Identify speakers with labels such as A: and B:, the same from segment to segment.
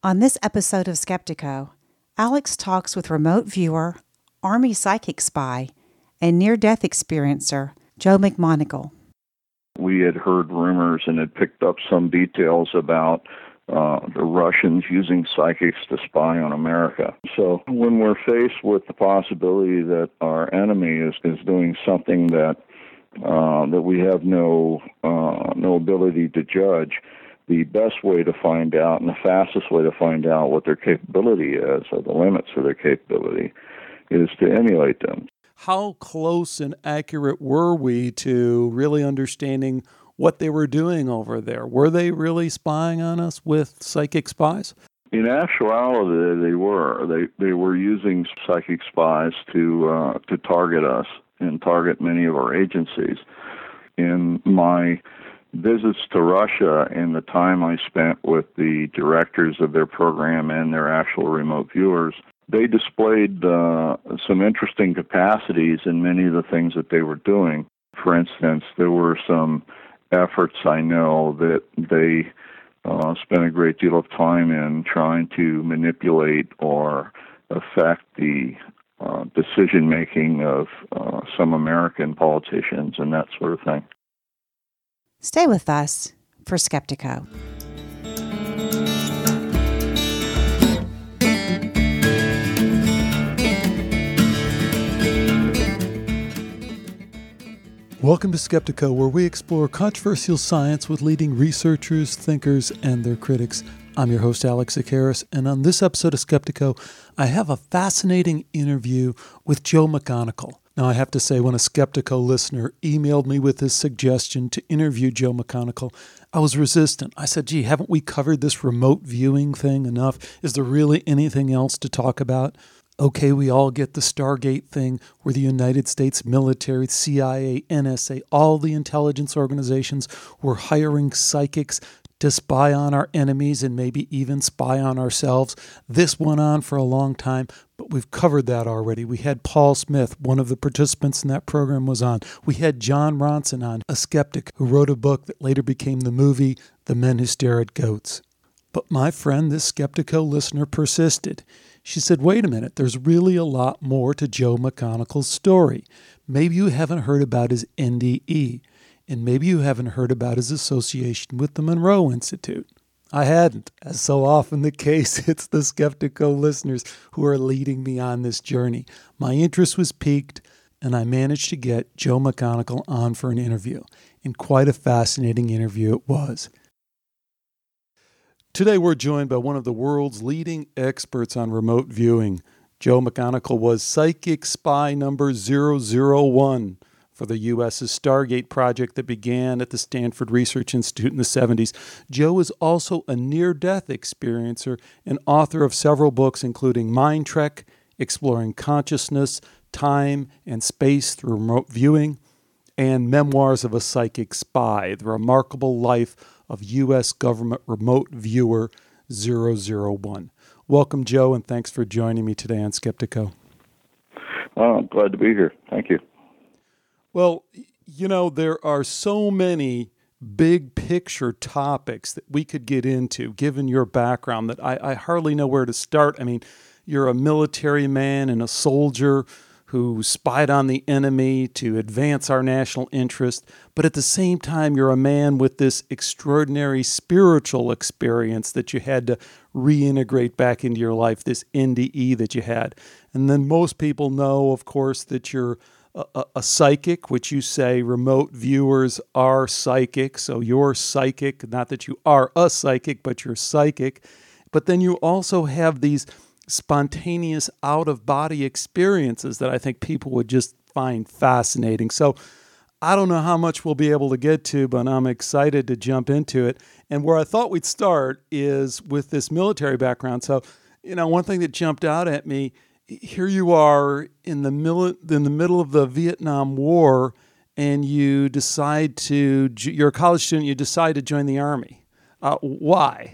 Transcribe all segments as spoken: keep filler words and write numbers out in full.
A: On this episode of Skeptiko, Alex talks with remote viewer, Army psychic spy, and near-death experiencer Joe McMoneagle.
B: We had heard rumors and had picked up some details about uh, the Russians using psychics to spy on America. So when we're faced with the possibility that our enemy is, is doing something that uh, that we have no uh, no ability to judge, the best way to find out and the fastest way to find out what their capability is, or the limits of their capability, is to emulate them.
C: How close and accurate were we to really understanding what they were doing over there? Were they really spying on us with psychic spies?
B: In actuality, they were. They they were using psychic spies to uh, to target us and target many of our agencies. In my visits to Russia and the time I spent with the directors of their program and their actual remote viewers, they displayed uh, some interesting capacities in many of the things that they were doing. For instance, there were some efforts I know that they uh, spent a great deal of time in trying to manipulate or affect the uh, decision-making of uh, some American politicians and that sort of thing.
A: Stay with us for Skeptiko.
C: Welcome to Skeptiko, where we explore controversial science with leading researchers, thinkers, and their critics. I'm your host, Alex Zakaris, and on this episode of Skeptiko, I have a fascinating interview with Joe McMoneagle. Now, I have to say, when a Skeptiko listener emailed me with this suggestion to interview Joe McMoneagle, I was resistant. I said, gee, haven't we covered this remote viewing thing enough? Is there really anything else to talk about? Okay, we all get the Stargate thing where the United States military, C I A, N S A, all the intelligence organizations were hiring psychics to spy on our enemies and maybe even spy on ourselves. This went on for a long time, but we've covered that already. We had Paul Smith, one of the participants in that program, was on. We had John Ronson on, a skeptic who wrote a book that later became the movie The Men Who Stare at Goats. But my friend, this Skeptiko listener, persisted. She said, wait a minute, there's really a lot more to Joe McMoneagle's story. Maybe you haven't heard about his N D E, and maybe you haven't heard about his association with the Monroe Institute. I hadn't. As so often the case, it's the Skeptiko listeners who are leading me on this journey. My interest was piqued, and I managed to get Joe McMoneagle on for an interview. And quite a fascinating interview it was. Today we're joined by one of the world's leading experts on remote viewing. Joe McMoneagle was psychic spy number zero zero one for the U S's Stargate project that began at the Stanford Research Institute in the seventies. Joe is also a near-death experiencer and author of several books, including Mind Trek, Exploring Consciousness, Time and Space Through Remote Viewing, and Memoirs of a Psychic Spy, The Remarkable Life of U S Government Remote Viewer zero zero one. Welcome, Joe, and thanks for joining me today on Skeptiko.
B: Oh, I'm glad to be here. Thank you.
C: Well, you know, there are so many big picture topics that we could get into, given your background, that I, I hardly know where to start. I mean, you're a military man and a soldier who spied on the enemy to advance our national interest, but at the same time, you're a man with this extraordinary spiritual experience that you had to reintegrate back into your life, this N D E that you had. And then most people know, of course, that you're a, a, a psychic, which you say remote viewers are psychic, so you're psychic, not that you are a psychic, but you're psychic. But then you also have these spontaneous out-of-body experiences that I think people would just find fascinating. So I don't know how much we'll be able to get to, but I'm excited to jump into it. And where I thought we'd start is with this military background. So, you know, one thing that jumped out at me, here you are in the, mili- in the middle of the Vietnam War, and you decide to, you're a college student, you decide to join the Army. Uh, why?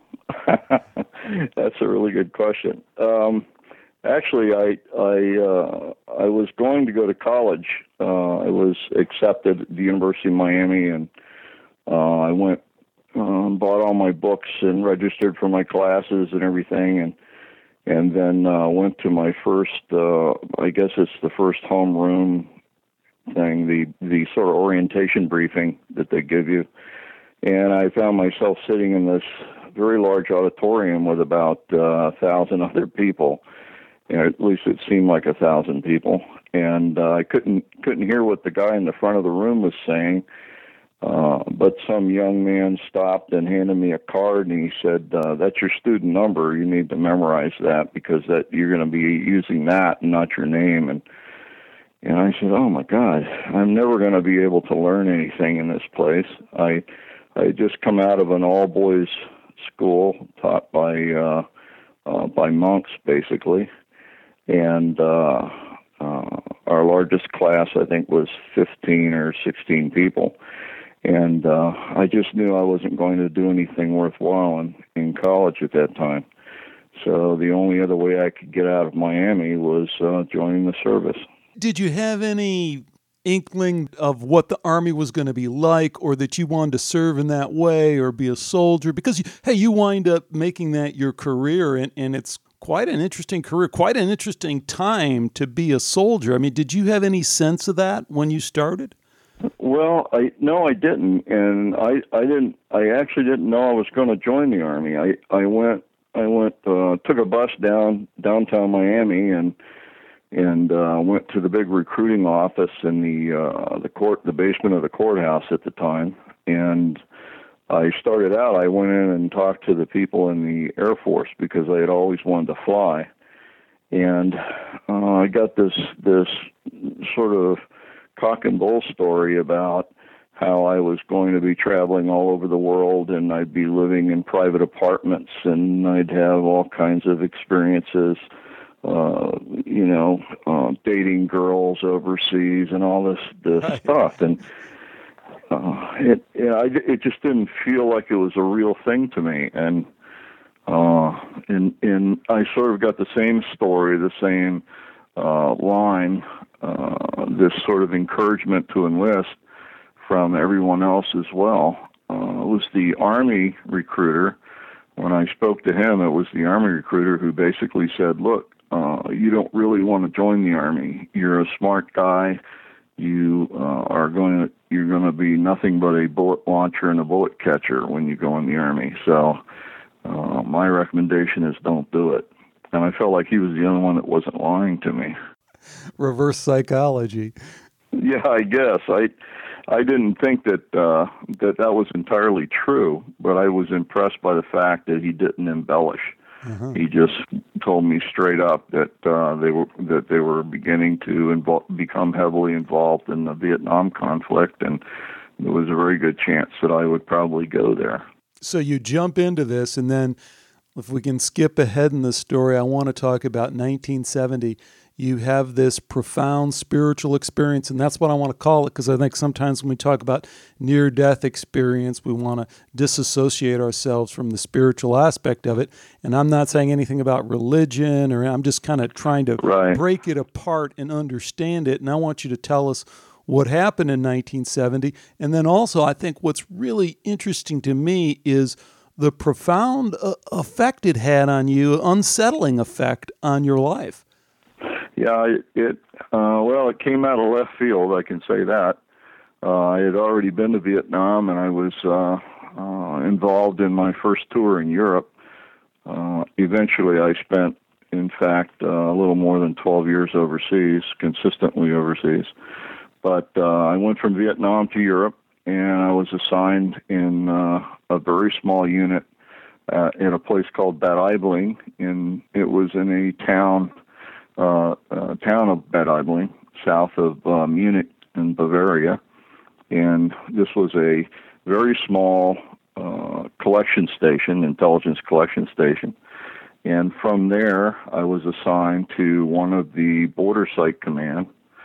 B: That's a really good question. Um, actually, I I uh, I was going to go to college. Uh, I was accepted at the University of Miami, and uh, I went um, bought all my books and registered for my classes and everything, and and then uh, went to my first, uh, I guess it's the first homeroom thing, the the sort of orientation briefing that they give you, and I found myself sitting in this very large auditorium with about uh, a thousand other people. You know, at least it seemed like a thousand people, and uh, I couldn't couldn't hear what the guy in the front of the room was saying. Uh, but some young man stopped and handed me a card, and he said, uh, "That's your student number. You need to memorize that because that you're going to be using that and not your name." And and I said, "Oh my God, I'm never going to be able to learn anything in this place." I I had just come out of an all boys school taught by uh, uh, by monks, basically. And uh, uh, our largest class, I think, was fifteen or sixteen people. And uh, I just knew I wasn't going to do anything worthwhile in, in college at that time. So the only other way I could get out of Miami was uh, joining the service.
C: Did you have any inkling of what the Army was going to be like, or that you wanted to serve in that way or be a soldier? Because, you, hey, you wind up making that your career, and, and it's quite an interesting career, quite an interesting time to be a soldier. I mean, did you have any sense of that when you started?
B: Well, I no, I didn't, and I, I didn't. I actually didn't know I was going to join the Army. I, I went, I went, uh, took a bus down downtown Miami, and and uh, went to the big recruiting office in the uh, the court, the basement of the courthouse at the time, and I started out, I went in and talked to the people in the Air Force because I had always wanted to fly. And uh, I got this this sort of cock and bull story about how I was going to be traveling all over the world, and I'd be living in private apartments, and I'd have all kinds of experiences, uh, you know, uh, dating girls overseas and all this, this stuff. And Uh, it, it, I, it just didn't feel like it was a real thing to me, and uh, and and I sort of got the same story, the same uh, line, uh, this sort of encouragement to enlist from everyone else as well. Uh, it was the Army recruiter. When I spoke to him, it was the Army recruiter who basically said, "Look, uh, you don't really want to join the Army. You're a smart guy. You uh, are going to you're going to be nothing but a bullet launcher and a bullet catcher when you go in the Army. So uh, my recommendation is don't do it." And I felt like he was the only one that wasn't lying to me.
C: Reverse psychology.
B: Yeah, I guess I I didn't think that uh, that that was entirely true, but I was impressed by the fact that he didn't embellish. Uh-huh. He just told me straight up that uh, they were that they were beginning to invo- become heavily involved in the Vietnam conflict, and there was a very good chance that I would probably go there.
C: So you jump into this, and then if we can skip ahead in the story, I want to talk about nineteen seventy. You have this profound spiritual experience, and that's what I want to call it, because I think sometimes when we talk about near-death experience, we want to disassociate ourselves from the spiritual aspect of it. And I'm not saying anything about religion, or I'm just kind of trying to
B: right.
C: break it apart and understand it. And I want you to tell us what happened in nineteen seventy. And then also, I think what's really interesting to me is the profound uh, effect it had on you, unsettling effect on your life.
B: Yeah, it, it uh, well, it came out of left field, I can say that. Uh, I had already been to Vietnam, and I was uh, uh, involved in my first tour in Europe. Uh, eventually, I spent, in fact, uh, a little more than twelve years overseas, consistently overseas. But uh, I went from Vietnam to Europe, and I was assigned in uh, a very small unit uh, in a place called Bad Aibling. In, it was in a town... Uh, uh, town of Bad Aibling, south of uh, Munich in Bavaria, and this was a very small uh, collection station, intelligence collection station. And from there, I was assigned to one of the Border Site Command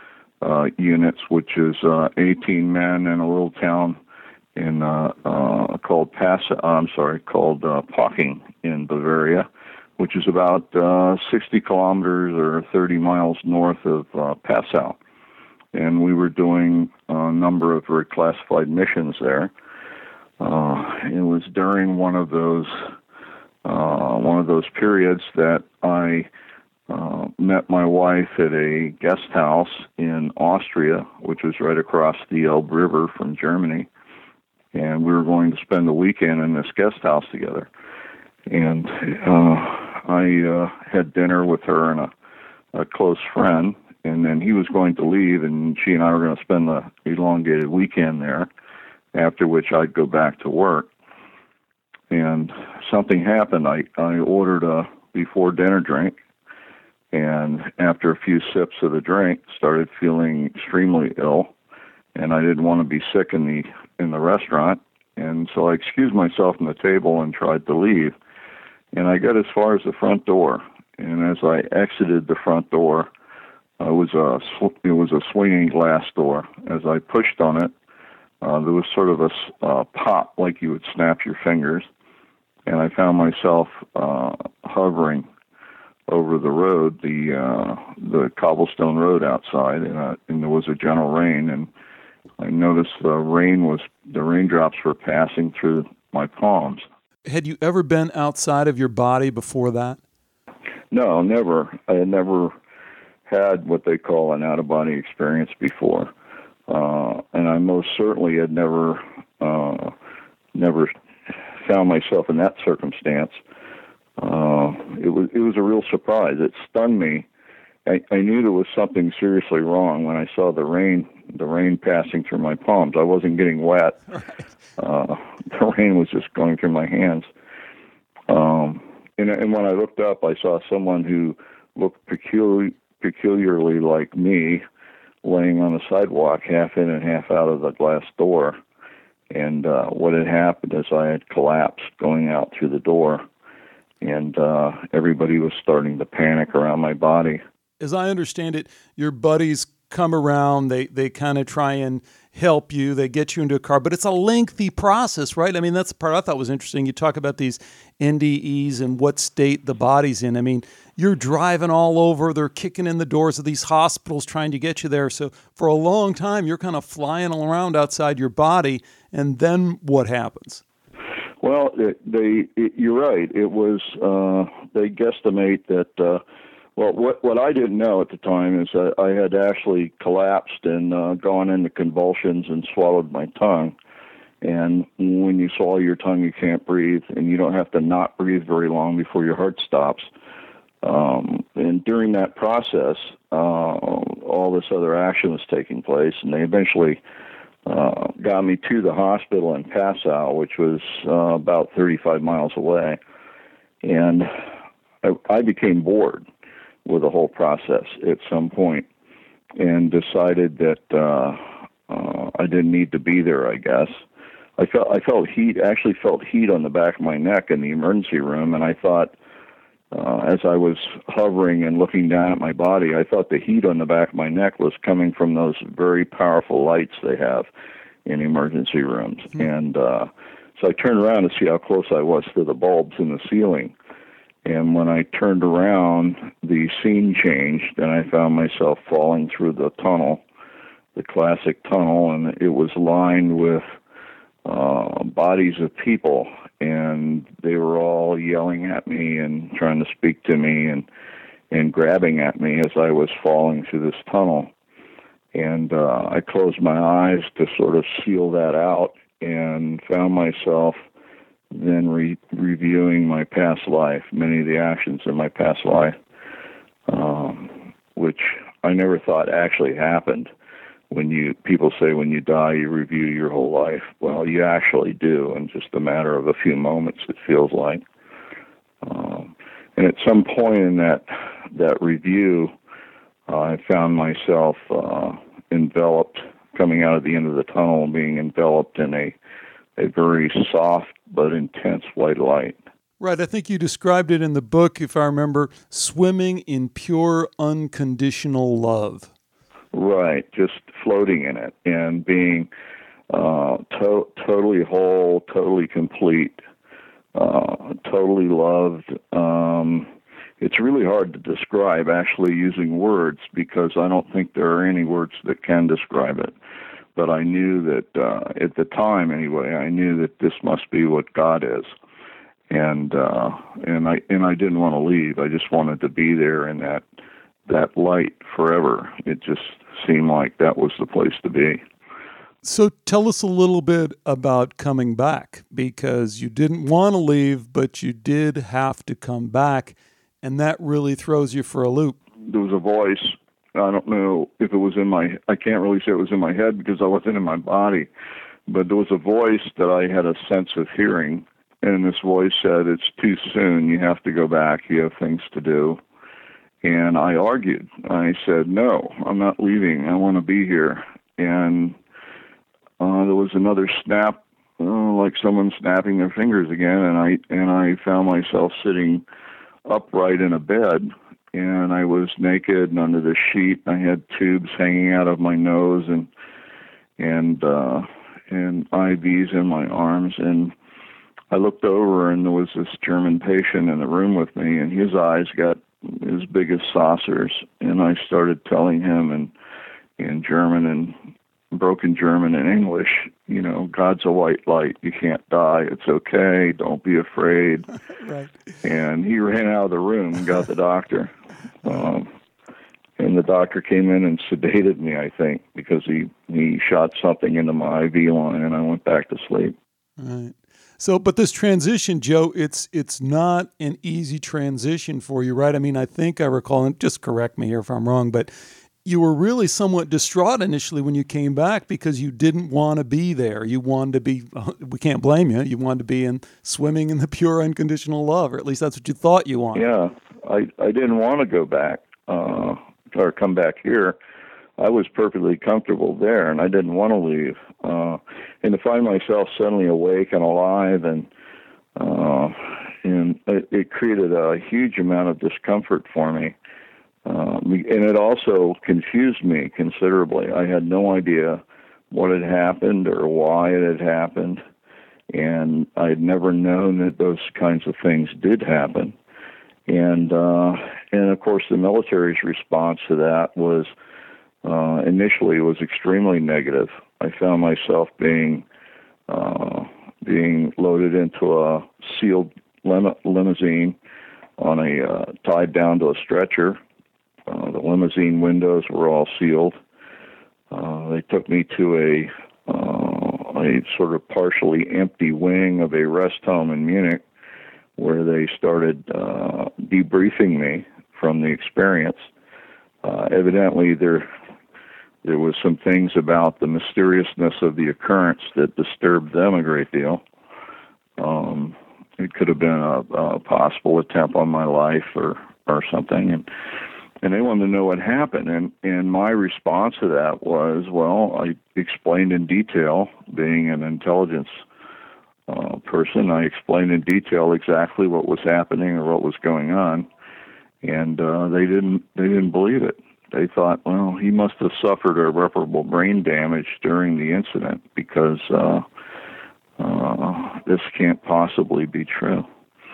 B: uh, units, which is uh, eighteen men in a little town in uh, uh, called Pass. I'm sorry, called uh, Pocking in Bavaria, which is about uh, sixty kilometers or thirty miles north of uh, Passau. And we were doing a number of very classified missions there. uh, it was during one of those uh, one of those periods that I uh, met my wife at a guest house in Austria, which was right across the Elbe River from Germany, and we were going to spend the weekend in this guest house together. And uh, I uh, had dinner with her and a, a close friend, and then he was going to leave, and she and I were going to spend the elongated weekend there, after which I'd go back to work. And something happened. I, I ordered a before-dinner drink, and after a few sips of the drink, started feeling extremely ill, and I didn't want to be sick in the in the restaurant, and so I excused myself from the table and tried to leave. And I got as far as the front door, and as I exited the front door, uh, it was a it was a swinging glass door. As I pushed on it, uh, there was sort of a uh, pop like you would snap your fingers, and I found myself uh, hovering over the road, the uh, the cobblestone road outside, and, uh, and there was a gentle rain, and I noticed the rain was the raindrops were passing through my palms.
C: Had you ever been outside of your body before that?
B: No, never. I had never had what they call an out-of-body experience before, uh, and I most certainly had never uh, never found myself in that circumstance. Uh, it was it was a real surprise. It stunned me. I, I knew there was something seriously wrong when I saw the rain the rain passing through my palms. I wasn't getting wet.
C: Right.
B: Uh, the rain was just going through my hands. Um, and, and when I looked up, I saw someone who looked peculiar, peculiarly like me, laying on the sidewalk, half in and half out of the glass door. And uh, what had happened is I had collapsed going out through the door, and uh, everybody was starting to panic around my body.
C: As I understand it, your buddies come around, they they kind of try and help you, they get you into a car, but it's a lengthy process, right? I mean, that's the part I thought was interesting. You talk about these N D Es and what state the body's in. I mean, you're driving all over, they're kicking in the doors of these hospitals trying to get you there. So for a long time, you're kind of flying around outside your body, and then what happens?
B: Well, it, they, it, you're right. It was, uh, they guesstimate that, uh, well, what what I didn't know at the time is that I had actually collapsed and uh, gone into convulsions and swallowed my tongue. And when you swallow your tongue, you can't breathe, and you don't have to not breathe very long before your heart stops. Um, and during that process, uh, all this other action was taking place, and they eventually uh, got me to the hospital in Passau, which was uh, about thirty-five miles away. And I, I became bored with the whole process at some point, and decided that uh, uh, I didn't need to be there, I guess. I felt I felt heat, actually felt heat on the back of my neck in the emergency room, and I thought, uh, as I was hovering and looking down at my body, I thought the heat on the back of my neck was coming from those very powerful lights they have in emergency rooms. Mm-hmm. And uh, so I turned around to see how close I was to the bulbs in the ceiling. And when I turned around, the scene changed, and I found myself falling through the tunnel, the classic tunnel, and it was lined with uh, bodies of people, and they were all yelling at me and trying to speak to me and, and grabbing at me as I was falling through this tunnel. And uh, I closed my eyes to sort of seal that out and found myself then re- reviewing my past life, many of the actions in my past life, um, which I never thought actually happened. When you people say when you die you review your whole life, well, you actually do in just a matter of a few moments, it feels like. Um, and at some point in that that review, uh, I found myself uh, enveloped, coming out of the end of the tunnel, being enveloped in a a very soft but intense white light.
C: Right. I think you described it in the book, if I remember, swimming in pure, unconditional love.
B: Right. Just floating in it and being uh, to- totally whole, totally complete, uh, totally loved. Um, it's really hard to describe actually using words because I don't think there are any words that can describe it. but I knew that uh, at the time, anyway, I knew that this must be what God is, and uh, and I and I didn't want to leave. I just wanted to be there in that that light forever. It just seemed like that was the place to be.
C: So tell us a little bit about coming back, because you didn't want to leave, but you did have to come back, and that really throws you for a loop.
B: There was a voice. I don't know if it was in my, I can't really say it was in my head because I wasn't in my body, but there was a voice that I had a sense of hearing, and this voice said, it's too soon, you have to go back, you have things to do. And I argued. I said, no, I'm not leaving, I want to be here. And Uh, there was another snap, uh, like someone snapping their fingers again, and I and I found myself sitting upright in a bed, and I was naked and under the sheet. I had tubes hanging out of my nose and and uh, and I Vs in my arms, and I looked over, and there was this German patient in the room with me, and his eyes got as big as saucers, and I started telling him in in German and broken German and English, you know, God's a white light. You can't die. It's okay. Don't be afraid.
C: Right.
B: And he ran out of the room and got the doctor. Um, and the doctor came in and sedated me, I think, because he, he shot something into my I V line, and I went back to sleep.
C: Right. So, but this transition, Joe, it's it's not an easy transition for you, right? I mean, I think I recall, and just correct me here if I'm wrong, but you were really somewhat distraught initially when you came back because you didn't want to be there. You wanted to be, we can't blame you, you wanted to be in swimming in the pure unconditional love, or at least that's what you thought you wanted.
B: Yeah, I, I didn't want to go back uh, or come back here. I was perfectly comfortable there, and I didn't want to leave. Uh, and to find myself suddenly awake and alive, and uh, and it, it created a huge amount of discomfort for me. Um, and it also confused me considerably. I had no idea what had happened or why it had happened, and I had never known that those kinds of things did happen. And uh, and of course, the military's response to that was uh, initially was extremely negative. I found myself being uh, being loaded into a sealed lim- limousine on a uh, tied down to a stretcher. Uh, the limousine windows were all sealed. Uh, they took me to a uh, a sort of partially empty wing of a rest home in Munich, where they started uh, debriefing me from the experience. Uh, evidently, there there was some things about the mysteriousness of the occurrence that disturbed them a great deal. Um, it could have been a, a possible attempt on my life or or something, and. And they wanted to know what happened. And, and my response to that was, well, I explained in detail, being an intelligence uh, person, I explained in detail exactly what was happening or what was going on. And uh, they didn't they didn't believe it. They thought, well, he must have suffered irreparable brain damage during the incident because uh, uh, this can't possibly be true.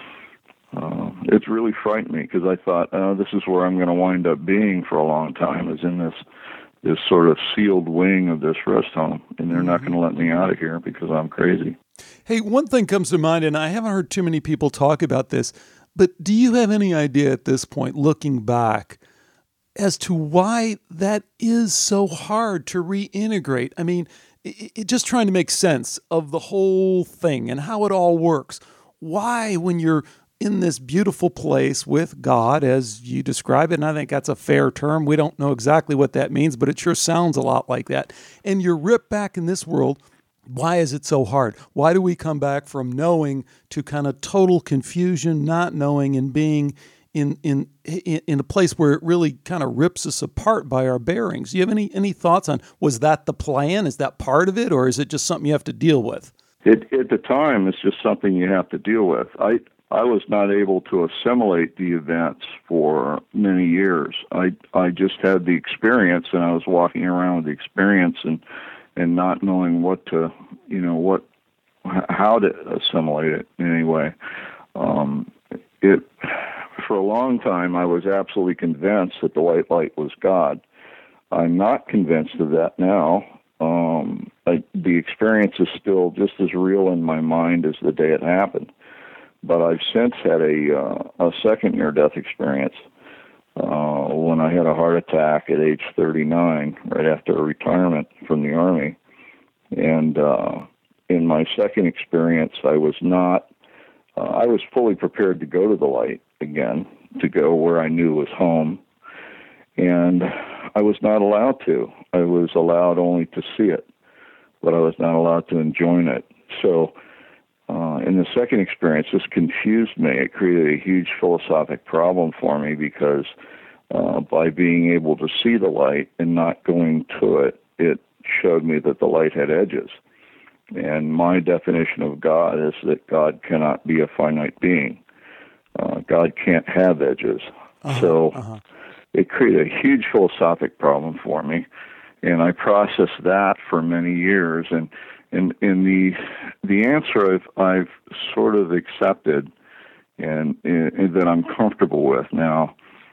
B: Uh, it's really frightened me because I thought, oh, this is where I'm going to wind up being for a long time, is in this this sort of sealed wing of this rest home, and they're mm-hmm. not going to let me out of here because I'm crazy.
C: Hey, one thing comes to mind, and I haven't heard too many people talk about this, but do you have any idea at this point, looking back, as to why that is so hard to reintegrate? I mean, it, it, just trying to make sense of the whole thing and how it all works. Why, when you're in this beautiful place with God, as you describe it, and I think that's a fair term. We don't know exactly what that means, but it sure sounds a lot like that. And you're ripped back in this world. Why is it so hard? Why do we come back from knowing to kind of total confusion, not knowing, and being in in in a place where it really kind of rips us apart by our bearings? Do you have any any thoughts on, was that the plan? Is that part of it, or is it just something you have to deal with?
B: It, at the time, it's just something you have to deal with. I I was not able to assimilate the events for many years. I I just had the experience, and I was walking around with the experience and and not knowing what to, you know, what how to assimilate it in any way. Um, it for a long time, I was absolutely convinced that the white light was God. I'm not convinced of that now. um, I, the experience is still just as real in my mind as the day it happened. But I've since had a uh, a second near-death experience uh, when I had a heart attack at age thirty-nine, right after a retirement from the Army. And uh, in my second experience, I was not, uh, I was fully prepared to go to the light again, to go where I knew was home. And I was not allowed to. I was allowed only to see it, but I was not allowed to enjoy it. So uh, in the second experience, this confused me. It created a huge philosophic problem for me because uh, by being able to see the light and not going to it, it showed me that the light had edges. And my definition of God is that God cannot be a finite being. Uh, God can't have edges. Uh-huh, so uh-huh. It created a huge philosophic problem for me, and I processed that for many years. And and, and the the answer I've I've sort of accepted, and, and that I'm comfortable with now,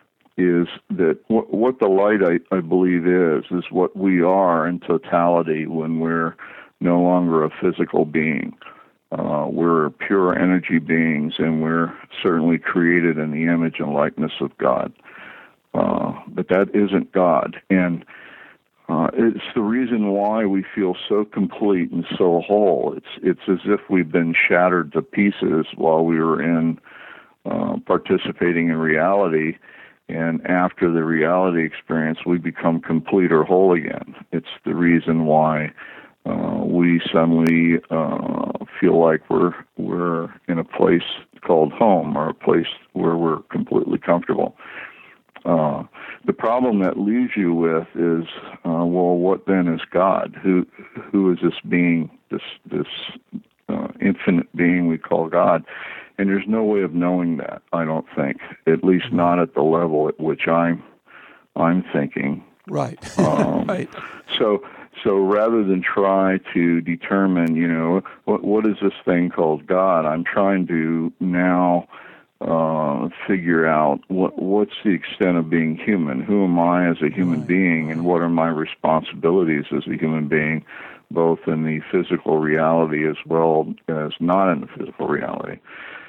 B: is that what, what the light I, I believe is is what we are in totality when we're no longer a physical being. Uh, we're pure energy beings, and we're certainly created in the image and likeness of God. Uh, but that isn't God. And uh, it's the reason why we feel so complete and so whole. It's it's as if we've been shattered to pieces while we were in uh, participating in reality. And after the reality experience, we become complete or whole again. It's the reason why uh, we suddenly uh, feel like we're we're in a place called home, or a place where we're completely comfortable. Uh, the problem that leaves you with is, uh, well, what then is God? Who who is this being, this this uh, infinite being we call God? And there's no way of knowing that, I don't think, at least not at the level at which I'm I'm thinking.
C: Right.
B: Um,
C: right.
B: So so rather than try to determine, you know, what what is this thing called God, I'm trying to now uh, figure out what what's the extent of being human. Who am I as a human
C: right.
B: being, and what are my responsibilities as a human being, both in the physical reality as well as not in the physical reality.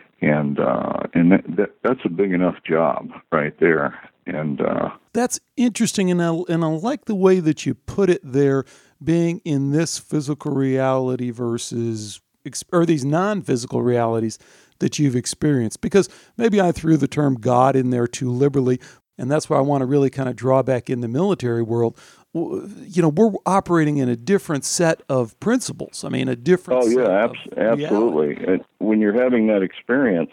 B: And uh, and that, that, that's a big enough job right there. And uh,
C: that's interesting, and I, and I like the way that you put it there, being in this physical reality versus or these non-physical realities that you've experienced. Because maybe I threw the term God in there too liberally, and that's why I want to really kind of draw back in the military world. You know, we're operating in a different set of principles. I mean, a different
B: oh,
C: set
B: yeah,
C: of
B: abs- absolutely. And when you're having that experience,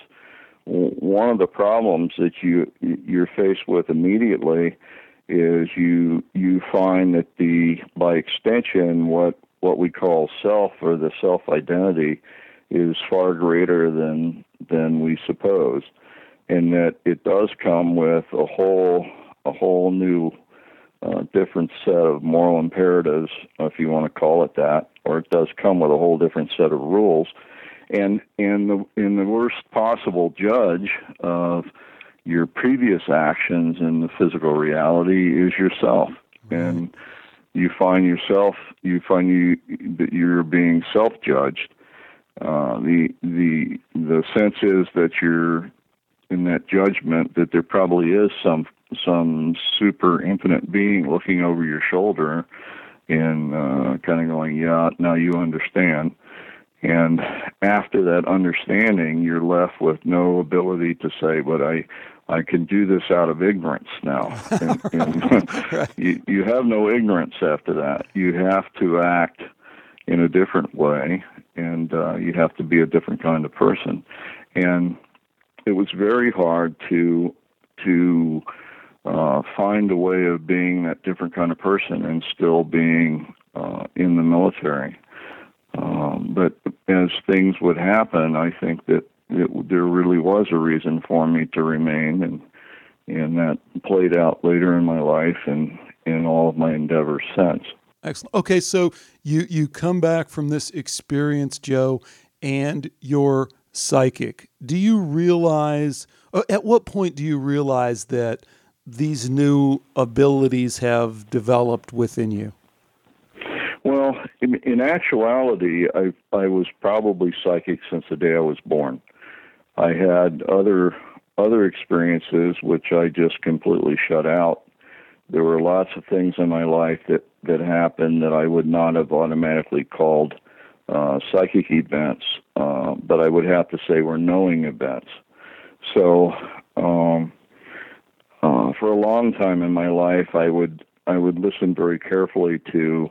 B: one of the problems that you, you're faced with immediately is you you find that the by extension what, what we call self, or the self-identity, is far greater than than we suppose, and that it does come with a whole a whole new uh, different set of moral imperatives, if you want to call it that, or it does come with a whole different set of rules, and and the in the worst possible judge of your previous actions in the physical reality is yourself, mm-hmm. and you find yourself you find you that you're being self-judged. Uh, the the the sense is that you're in that judgment that there probably is some some super infinite being looking over your shoulder and uh, kind of going, yeah, now you understand. And after that understanding, you're left with no ability to say, but I I can do this out of ignorance now. And, and right. you, you have no ignorance after that. You have to act in a different way, and uh, you have to be a different kind of person. And it was very hard to to uh, find a way of being that different kind of person and still being uh, in the military. Um, but as things would happen, I think that it, there really was a reason for me to remain, and and that played out later in my life and in all of my endeavors since.
C: Excellent. Okay, so you, you come back from this experience, Joe, and you're psychic. Do you realize, at what point do you realize that these new abilities have developed within you?
B: Well, in, in actuality, I I was probably psychic since the day I was born. I had other other experiences which I just completely shut out. There were lots of things in my life that, that happened that I would not have automatically called uh, psychic events, uh, but I would have to say were knowing events. So um, uh, for a long time in my life, I would I would listen very carefully to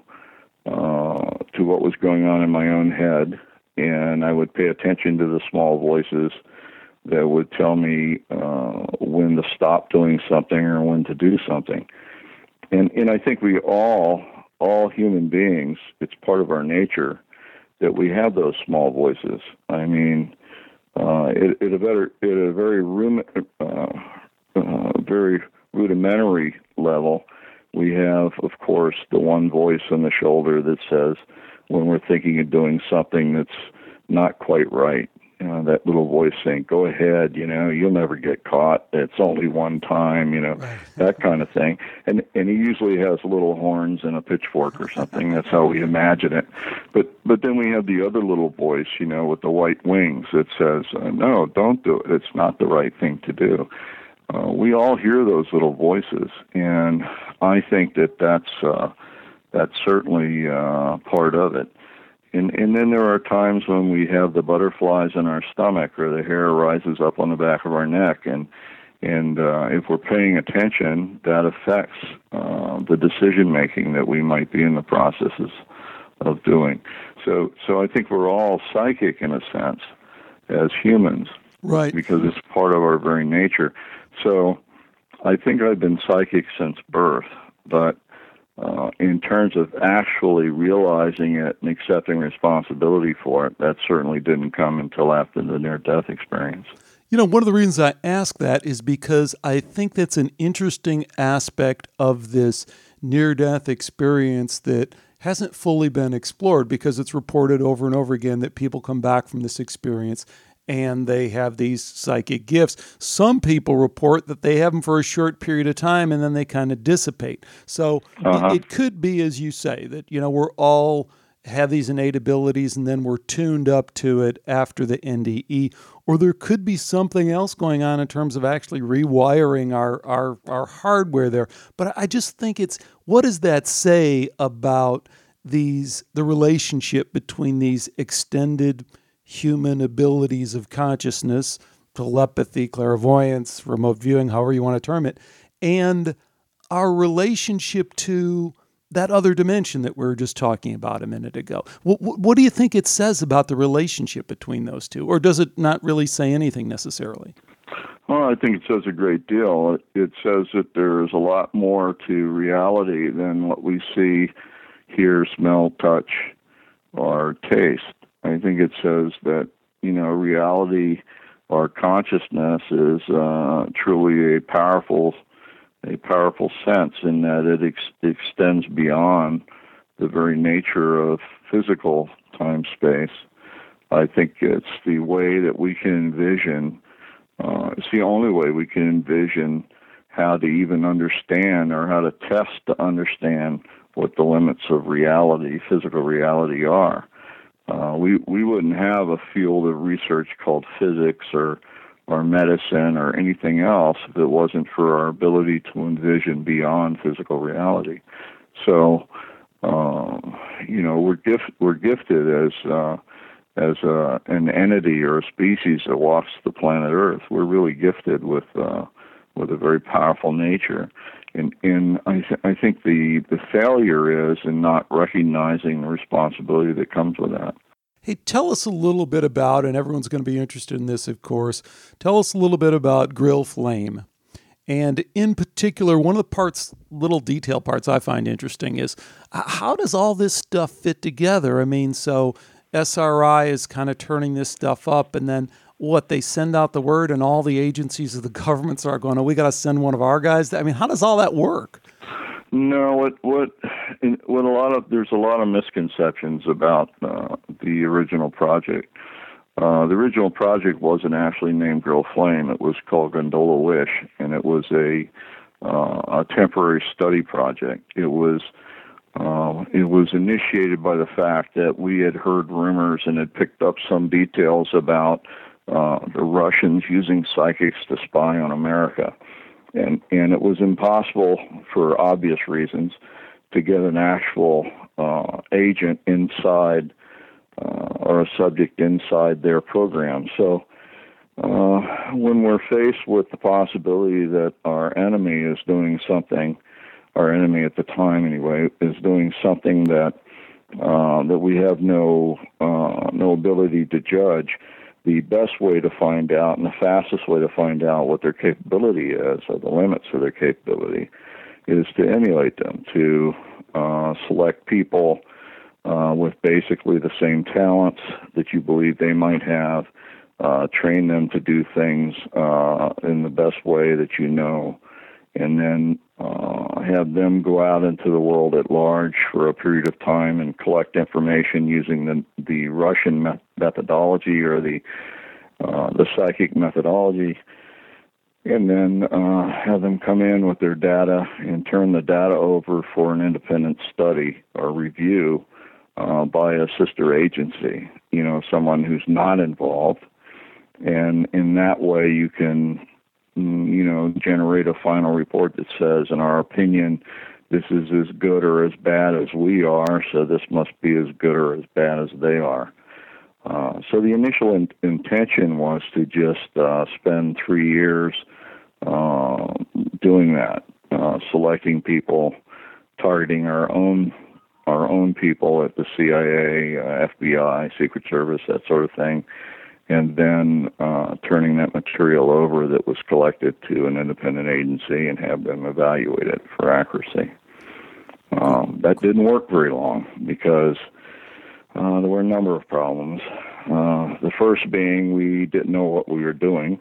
B: uh, to what was going on in my own head, and I would pay attention to the small voices that would tell me uh, when to stop doing something or when to do something. And and I think we all, all human beings, it's part of our nature that we have those small voices. I mean, uh, at, at a better, at a very rum, uh, uh, very rudimentary level, we have, of course, the one voice on the shoulder that says when we're thinking of doing something that's not quite right. You know, that little voice saying, go ahead, you know, you'll never get caught. It's only one time, you know, right. That kind of thing. And and he usually has little horns and a pitchfork or something. That's how we imagine it. But but then we have the other little voice, you know, with the white wings that says, uh, no, don't do it. It's not the right thing to do. Uh, we all hear those little voices. And I think that that's, uh, that's certainly uh, part of it. And, and then there are times when we have the butterflies in our stomach or the hair rises up on the back of our neck. And and uh, if we're paying attention, that affects uh, the decision-making that we might be in the processes of doing. So so I think we're all psychic in a sense as humans.
C: Right.
B: Because it's part of our very nature. So I think I've been psychic since birth, but Uh, in terms of actually realizing it and accepting responsibility for it, that certainly didn't come until after the near-death experience.
C: You know, one of the reasons I ask that is because I think that's an interesting aspect of this near-death experience that hasn't fully been explored, because it's reported over and over again that people come back from this experience and they have these psychic gifts. Some people report that they have them for a short period of time and then they kind of dissipate. So uh-huh. it, it could be, as you say, that, you know, we're all have these innate abilities and then we're tuned up to it after the N D E, or there could be something else going on in terms of actually rewiring our, our, our hardware there. But I just think it's, what does that say about these, the relationship between these extended human abilities of consciousness, telepathy, clairvoyance, remote viewing, however you want to term it, and our relationship to that other dimension that we were just talking about a minute ago? What, what do you think it says about the relationship between those two? Or does it not really say anything necessarily?
B: Well, I think it says a great deal. It, it says that there's a lot more to reality than what we see, hear, smell, touch, or taste. I think it says that, you know, reality or consciousness is uh, truly a powerful, a powerful sense in that it ex- extends beyond the very nature of physical time-space. I think it's the way that we can envision, uh, it's the only way we can envision how to even understand or how to test to understand what the limits of reality, physical reality are. Uh, we we wouldn't have a field of research called physics or or medicine or anything else if it wasn't for our ability to envision beyond physical reality. So, uh, you know, we're gift we're gifted as uh, as uh, an entity or a species that walks the planet Earth. We're really gifted with uh, with a very powerful nature. And, and I, th- I think the, the failure is in not recognizing the responsibility that comes with that.
C: Hey, tell us a little bit about, and everyone's going to be interested in this, of course, tell us a little bit about Grill Flame. And in particular, one of the parts, little detail parts I find interesting is how does all this stuff fit together? I mean, so S R I is kind of turning this stuff up, and then what, they send out the word and all the agencies of the governments are going, oh, we got to send one of our guys. I mean, how does all that work?
B: No, what what what a lot of there's a lot of misconceptions about uh, the original project. Uh, the original project wasn't actually named Grill Flame. It was called Gondola Wish, and it was a uh, a temporary study project. It was Uh, it was initiated by the fact that we had heard rumors and had picked up some details about uh, the Russians using psychics to spy on America. And, and it was impossible, for obvious reasons, to get an actual uh, agent inside uh, or a subject inside their program. So uh, when we're faced with the possibility that our enemy is doing something, our enemy at the time anyway, is doing something that uh, that we have no uh, no ability to judge, the best way to find out and the fastest way to find out what their capability is, or the limits of their capability, is to emulate them, to uh, select people uh, with basically the same talents that you believe they might have, uh, train them to do things uh, in the best way that you know, and then uh, have them go out into the world at large for a period of time and collect information using the the Russian met- methodology or the uh, the psychic methodology, and then uh, have them come in with their data and turn the data over for an independent study or review uh, by a sister agency, you know, someone who's not involved. And in that way, you can, you know, generate a final report that says, in our opinion, this is as good or as bad as we are, so this must be as good or as bad as they are. Uh, so the initial in- intention was to just uh, spend three years uh, doing that, uh, selecting people, targeting our own our own people at the C I A, uh, F B I, Secret Service, that sort of thing, and then uh, turning that material over that was collected to an independent agency and have them evaluate it for accuracy. Um, that didn't work very long because uh, there were a number of problems. Uh, the first being we didn't know what we were doing.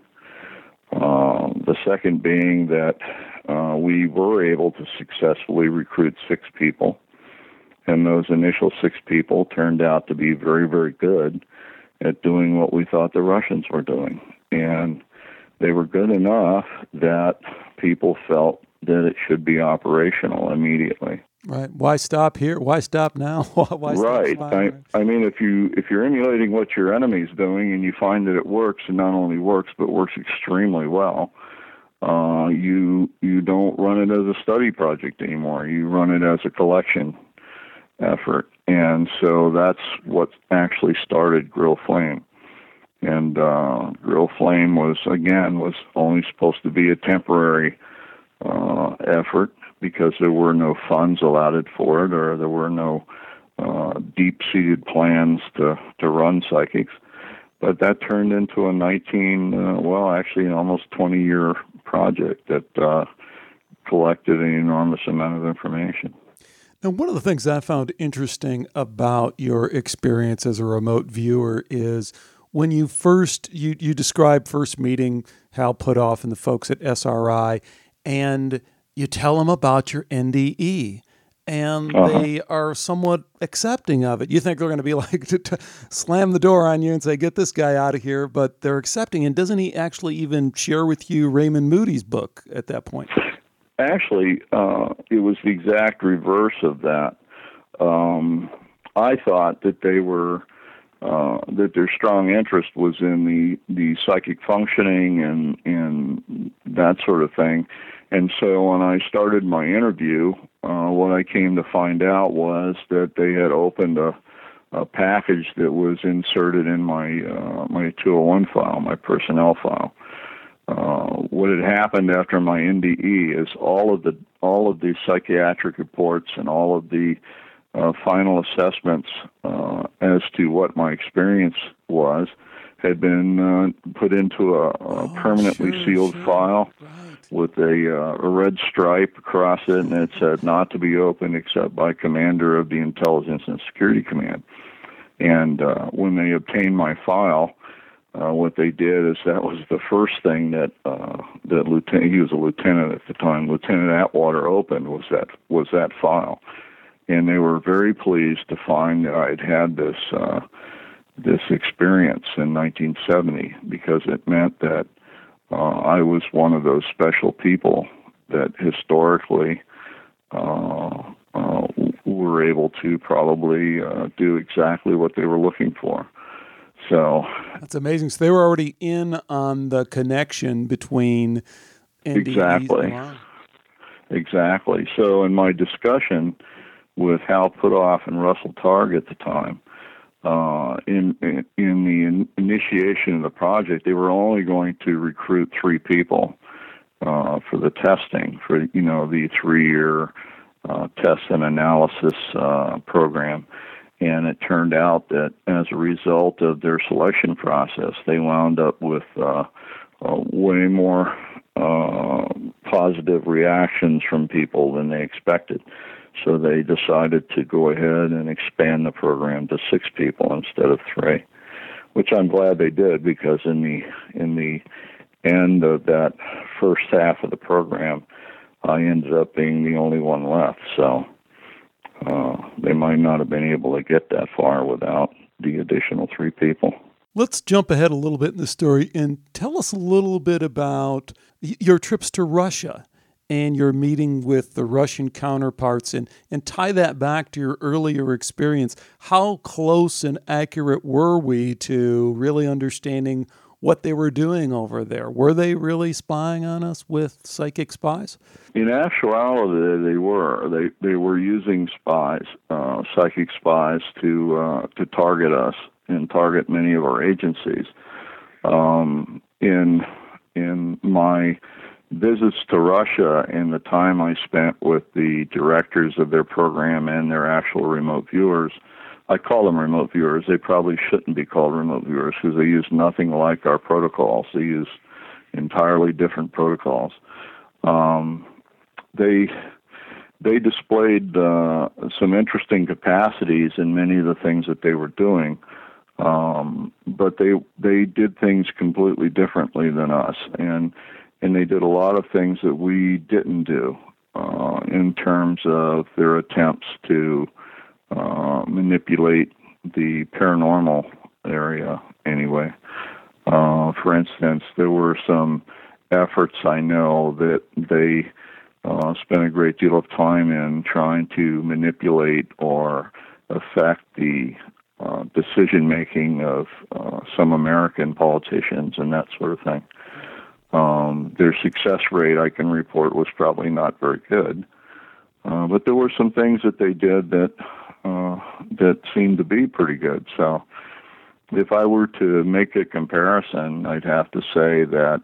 B: Uh, the second being that uh, we were able to successfully recruit six people, and those initial six people turned out to be very, very good at doing what we thought the Russians were doing. And they were good enough that people felt that it should be operational immediately.
C: Right. Why stop here? Why stop now? Why stop
B: right. I, I mean, if you if you're emulating what your enemy's doing and you find that it works, and not only works but works extremely well, uh, you you don't run it as a study project anymore. You run it as a collection effort, and so that's what actually started Grill Flame. And uh, Grill Flame was again was only supposed to be a temporary uh, effort, because there were no funds allotted for it, or there were no uh, deep-seated plans to, to run psychics. But that turned into a nineteen, uh, well, actually an almost twenty-year project that uh, collected an enormous amount of information.
C: Now, one of the things I found interesting about your experience as a remote viewer is when you first, you, you described first meeting Hal Puthoff and the folks at S R I, and you tell them about your N D E, and uh-huh. they are somewhat accepting of it. You think they're going to be like, to, to slam the door on you and say, get this guy out of here, but they're accepting. And doesn't he actually even share with you Raymond Moody's book at that point?
B: Actually, uh, it was the exact reverse of that. Um, I thought that they were, uh, that their strong interest was in the, the psychic functioning and, and that sort of thing. And so when I started my interview, uh, what I came to find out was that they had opened a, a package that was inserted in my uh, my two oh one file, my personnel file. Uh, what had happened after my N D E is all of the all of the psychiatric reports and all of the uh, final assessments uh, as to what my experience was had been uh, put into a, a oh, permanently sure, sealed sure. file. Right. With a, uh, a red stripe across it, and it said not to be opened except by commander of the Intelligence and Security Command. And uh, when they obtained my file, uh, what they did is that was the first thing that uh, that lieutenant, he was a lieutenant at the time, Lieutenant Atwater opened was that was that file, and they were very pleased to find that I'd had this uh, this experience in nineteen seventy, because it meant that Uh, I was one of those special people that historically uh, uh, were able to probably uh, do exactly what they were looking for. So
C: that's amazing. So they were already in on the connection between N D Es.
B: Exactly.
C: Wow.
B: Exactly. So in my discussion with Hal Puthoff and Russell Targ at the time, uh, in, in in the in initiation of the project, they were only going to recruit three people uh, for the testing, for you know the three-year uh, test and analysis uh, program. And it turned out that as a result of their selection process, they wound up with uh, uh, way more uh, positive reactions from people than they expected. So they decided to go ahead and expand the program to six people instead of three, which I'm glad they did, because in the in the end of that first half of the program, I ended up being the only one left. So uh, they might not have been able to get that far without the additional three people.
C: Let's jump ahead a little bit in the story and tell us a little bit about y- your trips to Russia and your meeting with the Russian counterparts, and, and tie that back to your earlier experience. How close and accurate were we to really understanding what they were doing over there? Were they really spying on us with psychic spies?
B: In actuality, they were. They they were using spies, uh, psychic spies, to uh, to target us and target many of our agencies. Um, in in my visits to Russia and the time I spent with the directors of their program and their actual remote viewers, I call them remote viewers. They probably shouldn't be called remote viewers because they use nothing like our protocols. They use entirely different protocols. Um, they they displayed uh, some interesting capacities in many of the things that they were doing, um, but they they did things completely differently than us, and and they did a lot of things that we didn't do uh, in terms of their attempts to uh, manipulate the paranormal area anyway. Uh, for instance, there were some efforts I know that they uh, spent a great deal of time in trying to manipulate or affect the uh, decision-making of uh, some American politicians and that sort of thing. Um, their success rate, I can report, was probably not very good. Uh, but there were some things that they did that uh, that seemed to be pretty good. So if I were to make a comparison, I'd have to say that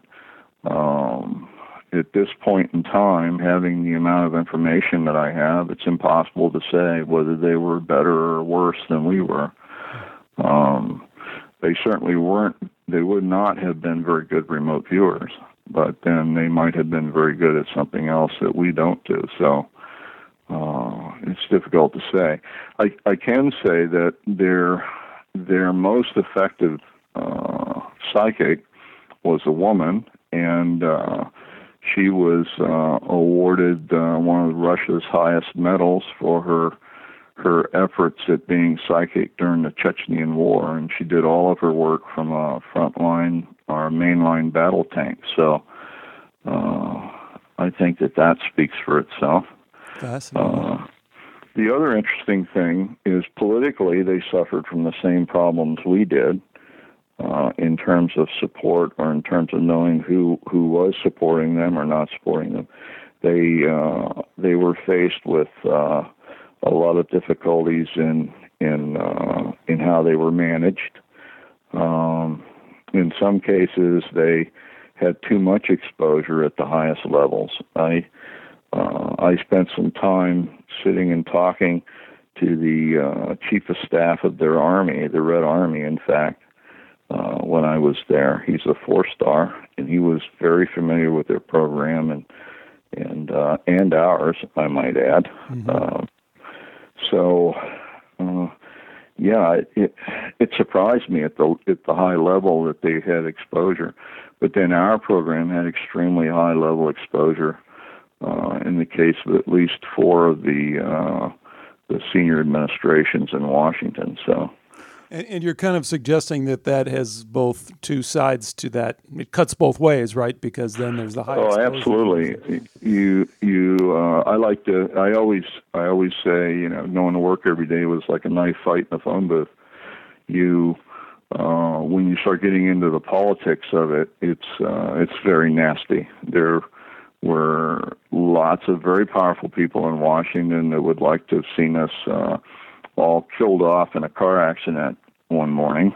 B: um, at this point in time, having the amount of information that I have, it's impossible to say whether they were better or worse than we were. Um, they certainly weren't, they would not have been very good remote viewers, but then they might have been very good at something else that we don't do. So uh, it's difficult to say. I, I can say that their, their most effective uh, psychic was a woman, and uh, she was uh, awarded uh, one of Russia's highest medals for her her efforts at being psychic during the Chechenian War, and she did all of her work from a frontline or mainline battle tank. So uh, I think that that speaks for itself.
C: Fascinating.
B: Uh, the other interesting thing is politically they suffered from the same problems we did uh, in terms of support or in terms of knowing who, who was supporting them or not supporting them. They uh, they were faced with uh, a lot of difficulties in in uh, in how they were managed. Um, in some cases, they had too much exposure at the highest levels. I uh, I spent some time sitting and talking to the uh, chief of staff of their army, the Red Army, in fact, uh, when I was there. He's a four-star, and he was very familiar with their program and and uh, and ours, I might add. Mm-hmm. Uh, So, uh, yeah, it, it it surprised me at the at the high level that they had exposure, but then our program had extremely high level exposure. Uh, in the case of at least four of the uh, the senior administrations in Washington. So,
C: And, and you're kind of suggesting that that has both two sides to that. It cuts both ways, right? Because then there's the high.
B: Oh, absolutely. You, you. Uh, I like to. I always, I always say, you know, going to work every day was like a knife fight in a phone booth. You, uh, when you start getting into the politics of it, it's, uh, it's very nasty. There were lots of very powerful people in Washington that would like to have seen us uh, all killed off in a car accident one morning.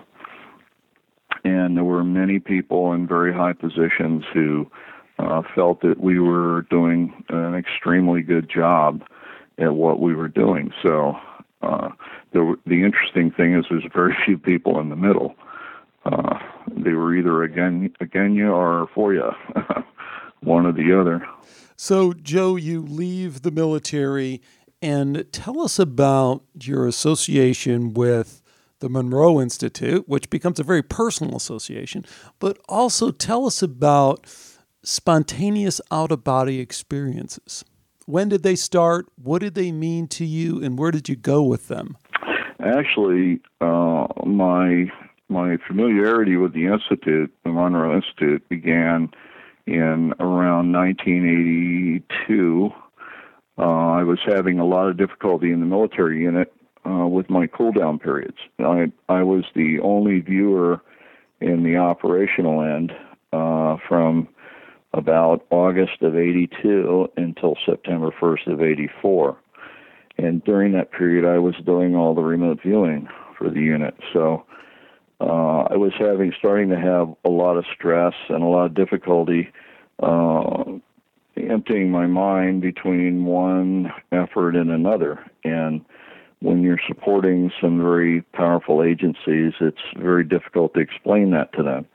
B: And there were many people in very high positions who uh, felt that we were doing an extremely good job at what we were doing. So uh, the, the interesting thing is there's very few people in the middle. Uh, they were either against, against you or for you, one or the other.
C: So, Joe, you leave the military, and tell us about your association with the Monroe Institute, which becomes a very personal association, but also tell us about spontaneous out-of-body experiences. When did they start? What did they mean to you, and where did you go with them?
B: Actually, uh, my my familiarity with the Institute, the Monroe Institute, began in around nineteen eighty-two. Uh, I was having a lot of difficulty in the military unit uh, with my cool-down periods. I, I was the only viewer in the operational end uh, from about August of eighty-two until September first of eighty-four. And during that period, I was doing all the remote viewing for the unit. So uh, I was having, starting to have a lot of stress and a lot of difficulty uh, emptying my mind between one effort and another. And when you're supporting some very powerful agencies, it's very difficult to explain that to them.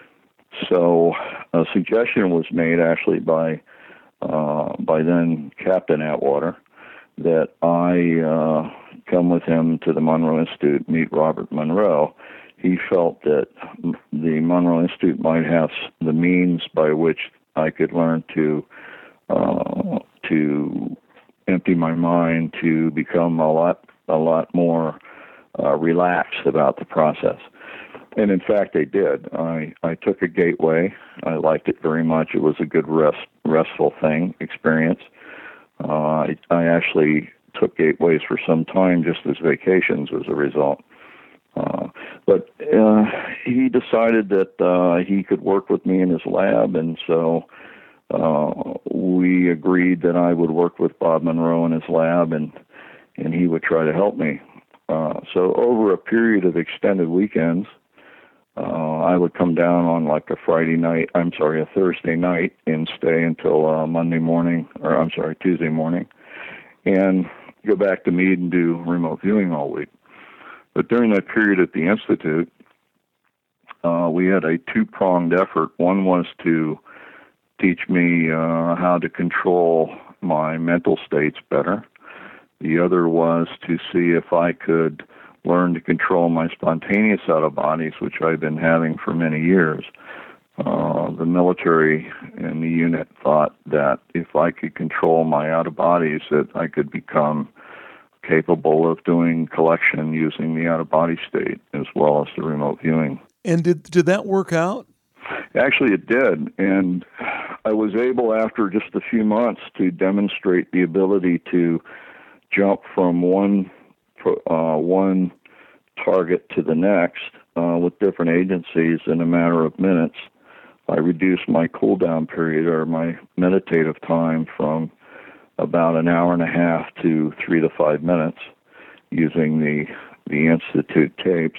B: So a suggestion was made actually by uh, by then Captain Atwater that I uh, come with him to the Monroe Institute, meet Robert Monroe. He felt that the Monroe Institute might have the means by which I could learn to uh, to empty my mind, to become a lot a lot more uh, relaxed about the process. And in fact, I did. I, I took a gateway. I liked it very much. It was a good rest, restful thing, experience. Uh, I, I actually took gateways for some time just as vacations as a result. Uh, but uh, he decided that uh, he could work with me in his lab, and so uh, we agreed that I would work with Bob Monroe in his lab, and, and he would try to help me. Uh, so over a period of extended weekends, Uh, I would come down on like a Friday night, I'm sorry, a Thursday night, and stay until uh, Monday morning, or I'm sorry, Tuesday morning, and go back to Meade and do remote viewing all week. But during that period at the Institute, uh, we had a two-pronged effort. One was to teach me uh, how to control my mental states better. The other was to see if I could learn to control my spontaneous out-of-bodies, which I've been having for many years. Uh, the military and the unit thought that if I could control my out-of-bodies, that I could become capable of doing collection using the out-of-body state as well as the remote viewing.
C: And did did that work out?
B: Actually, it did. And I was able, after just a few months, to demonstrate the ability to jump from one Uh, one target to the next uh, with different agencies in a matter of minutes. I reduced my cool down period or my meditative time from about an hour and a half to three to five minutes using the the Institute tapes.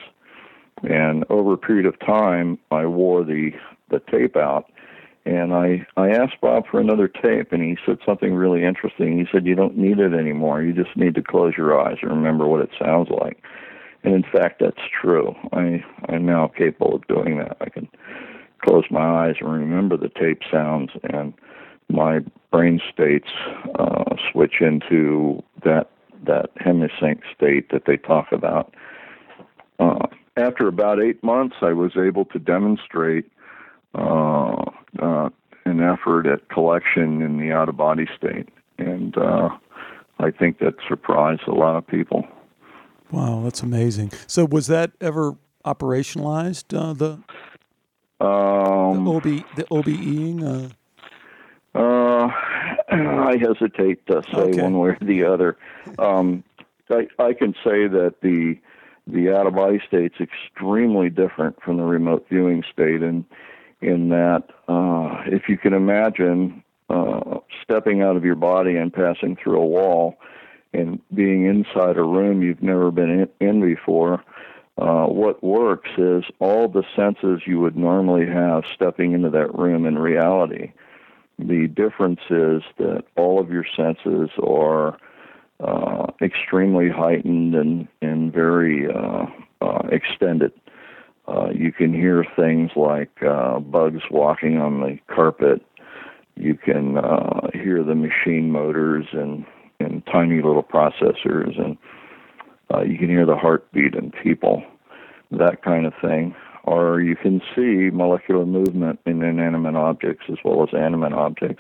B: And over a period of time, I wore the, the tape out. And I, I asked Bob for another tape, and he said something really interesting. He said, you don't need it anymore. You just need to close your eyes and remember what it sounds like. And in fact, that's true. I, I'm now capable of doing that. I can close my eyes and remember the tape sounds, and my brain states uh, switch into that, that hemisync state that they talk about. Uh, after about eight months, I was able to demonstrate Uh, uh, an effort at collection in the out-of-body state. And uh, I think that surprised a lot of people.
C: Wow, that's amazing. So was that ever operationalized, uh, the,
B: Um,
C: the O B, the OBEing? Uh...
B: Uh, I hesitate to say
C: Okay.
B: one way or the other. Um, I, I can say that the the out of body state's extremely different from the remote viewing state, in in that uh, if you can imagine uh, stepping out of your body and passing through a wall and being inside a room you've never been in, in before. Uh, what works is all the senses you would normally have stepping into that room in reality. The difference is that all of your senses are uh, extremely heightened and, and very uh, uh, extended. Uh, you can hear things like uh, bugs walking on the carpet. You can uh, hear the machine motors and, and tiny little processors, and uh, you can hear the heartbeat in people, that kind of thing. Or you can see molecular movement in inanimate objects as well as animate objects.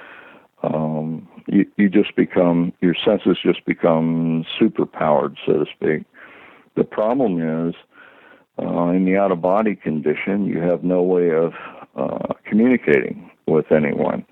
B: Um, you, you just become, your senses just become superpowered, so to speak. The problem is, uh, in the out-of-body condition, you have no way of uh, communicating with anyone.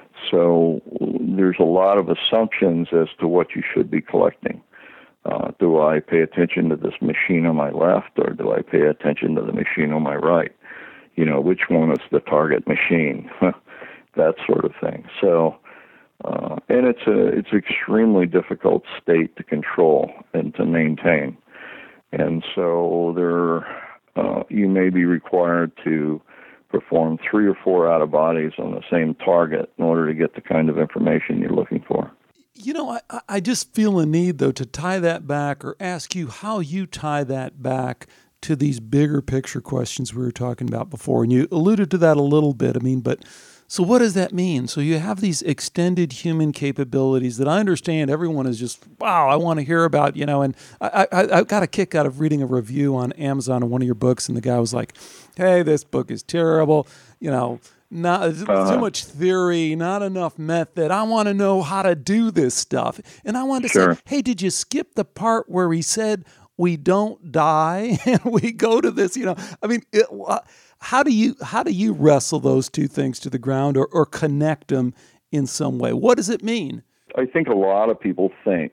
B: So there's a lot of assumptions as to what you should be collecting. Uh, do I pay attention to this machine on my left, or do I pay attention to the machine on my right? You know, which one is the target machine? That sort of thing. So, uh, and it's a it's an extremely difficult state to control and to maintain. And so there, uh, you may be required to perform three or four out of bodies on the same target in order to get the kind of information you're looking for.
C: You know, I, I just feel a need, though, to tie that back or ask you how you tie that back to these bigger picture questions we were talking about before. And you alluded to that a little bit. I mean, but so what does that mean? So you have these extended human capabilities that I understand everyone is just, wow, I want to hear about, you know, and I, I, I got a kick out of reading a review on Amazon of one of your books, and the guy was like, hey, this book is terrible, you know, not uh, too much theory, not enough method. I want to know how to do this stuff. And I wanted to
B: Sure.
C: say, hey, did you skip the part where he said we don't die and we go to this, you know, I mean, it, uh, how do you how do you wrestle those two things to the ground, or, or connect them in some way? What does it mean?
B: I think a lot of people think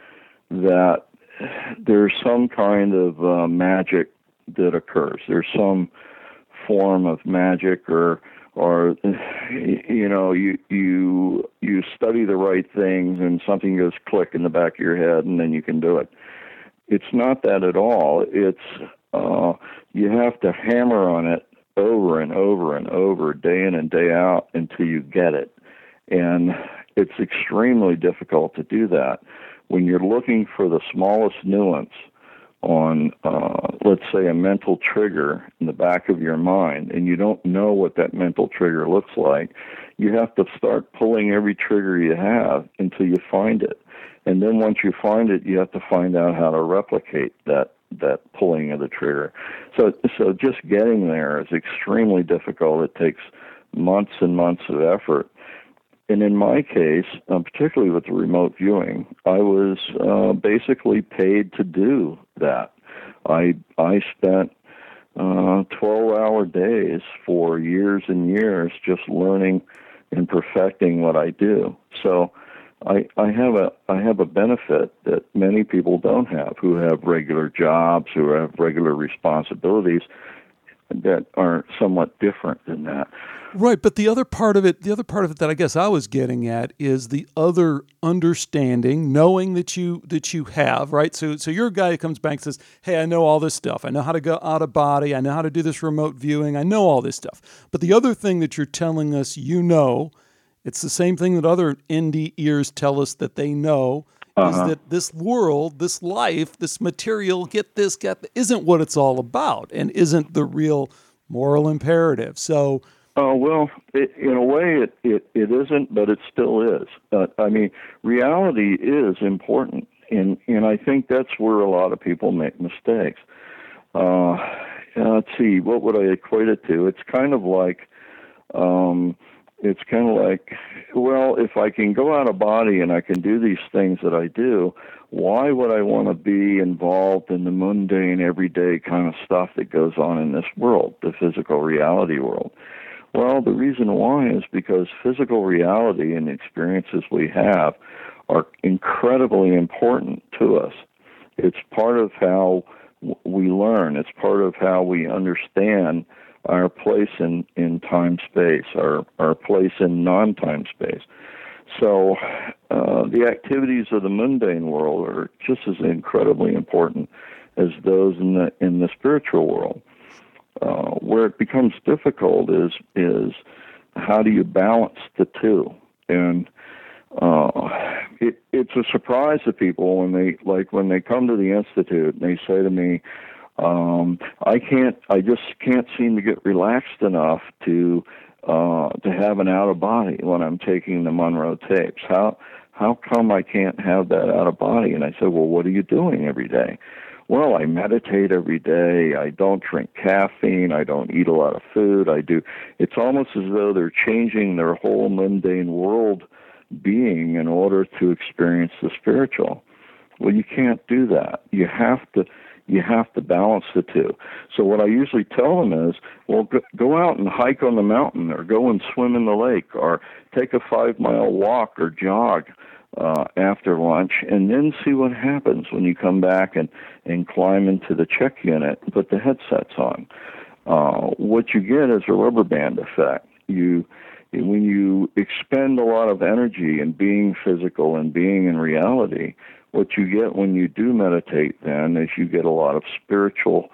B: that there's some kind of uh, magic that occurs. There's some form of magic, or or you know, you you you study the right things and something goes click in the back of your head and then you can do it. It's not that at all. It's uh, you have to hammer on it over and over and over, day in and day out, until you get it. And it's extremely difficult to do that when you're looking for the smallest nuance on, uh, let's say, a mental trigger in the back of your mind, and you don't know what that mental trigger looks like. You have to start pulling every trigger you have until you find it. And then once you find it, you have to find out how to replicate that that pulling of the trigger. So, so just getting there is extremely difficult. It takes months and months of effort. And in my case, um, particularly with the remote viewing, I was uh, basically paid to do that. I I spent uh, twelve-hour days for years and years just learning and perfecting what I do. So I, I have a I have a benefit that many people don't have, who have regular jobs, who have regular responsibilities that are somewhat different than that.
C: Right, but the other part of it, the other part of it that I guess I was getting at is the other understanding, knowing that you that you have, right? So so you're a guy who comes back and says, hey, I know all this stuff. I know how to go out of body. I know how to do this remote viewing. I know all this stuff. But the other thing that you're telling us you know, it's the same thing that other indie ears tell us that they know, uh-huh. is that this world, this life, this material, get this, get this, isn't what it's all about, and isn't the real moral imperative. So,
B: oh, uh, well, it, in a way it, it, it isn't, but it still is. Uh, I mean, reality is important, and, and I think that's where a lot of people make mistakes. Uh, let's see, what would I equate it to? It's kind of like um, it's kind of like, well, if I can go out of body and I can do these things that I do, why would I want to be involved in the mundane, everyday kind of stuff that goes on in this world, the physical reality world? Well, the reason why is because physical reality and the experiences we have are incredibly important to us. It's part of how we learn. It's part of how we understand our place in, in time-space, our, our place in non-time space. So uh, the activities of the mundane world are just as incredibly important as those in the in the spiritual world. Uh, where it becomes difficult is is how do you balance the two? And uh, it, it's a surprise to people when they like when they come to the Institute and they say to me, Um, I can't. I just can't seem to get relaxed enough to uh, to have an out of body when I'm taking the Monroe tapes. How how come I can't have that out of body? And I said, well, what are you doing every day? Well, I meditate every day. I don't drink caffeine. I don't eat a lot of food. I do. It's almost as though they're changing their whole mundane world being in order to experience the spiritual. Well, you can't do that. You have to. You have to balance the two. So what I usually tell them is, well, go, go out and hike on the mountain, or go and swim in the lake, or take a five-mile walk or jog uh, after lunch, and then see what happens when you come back and, and climb into the check unit and put the headsets on. Uh, what you get is a rubber band effect. You, when you expend a lot of energy in being physical and being in reality, what you get when you do meditate then is you get a lot of spiritual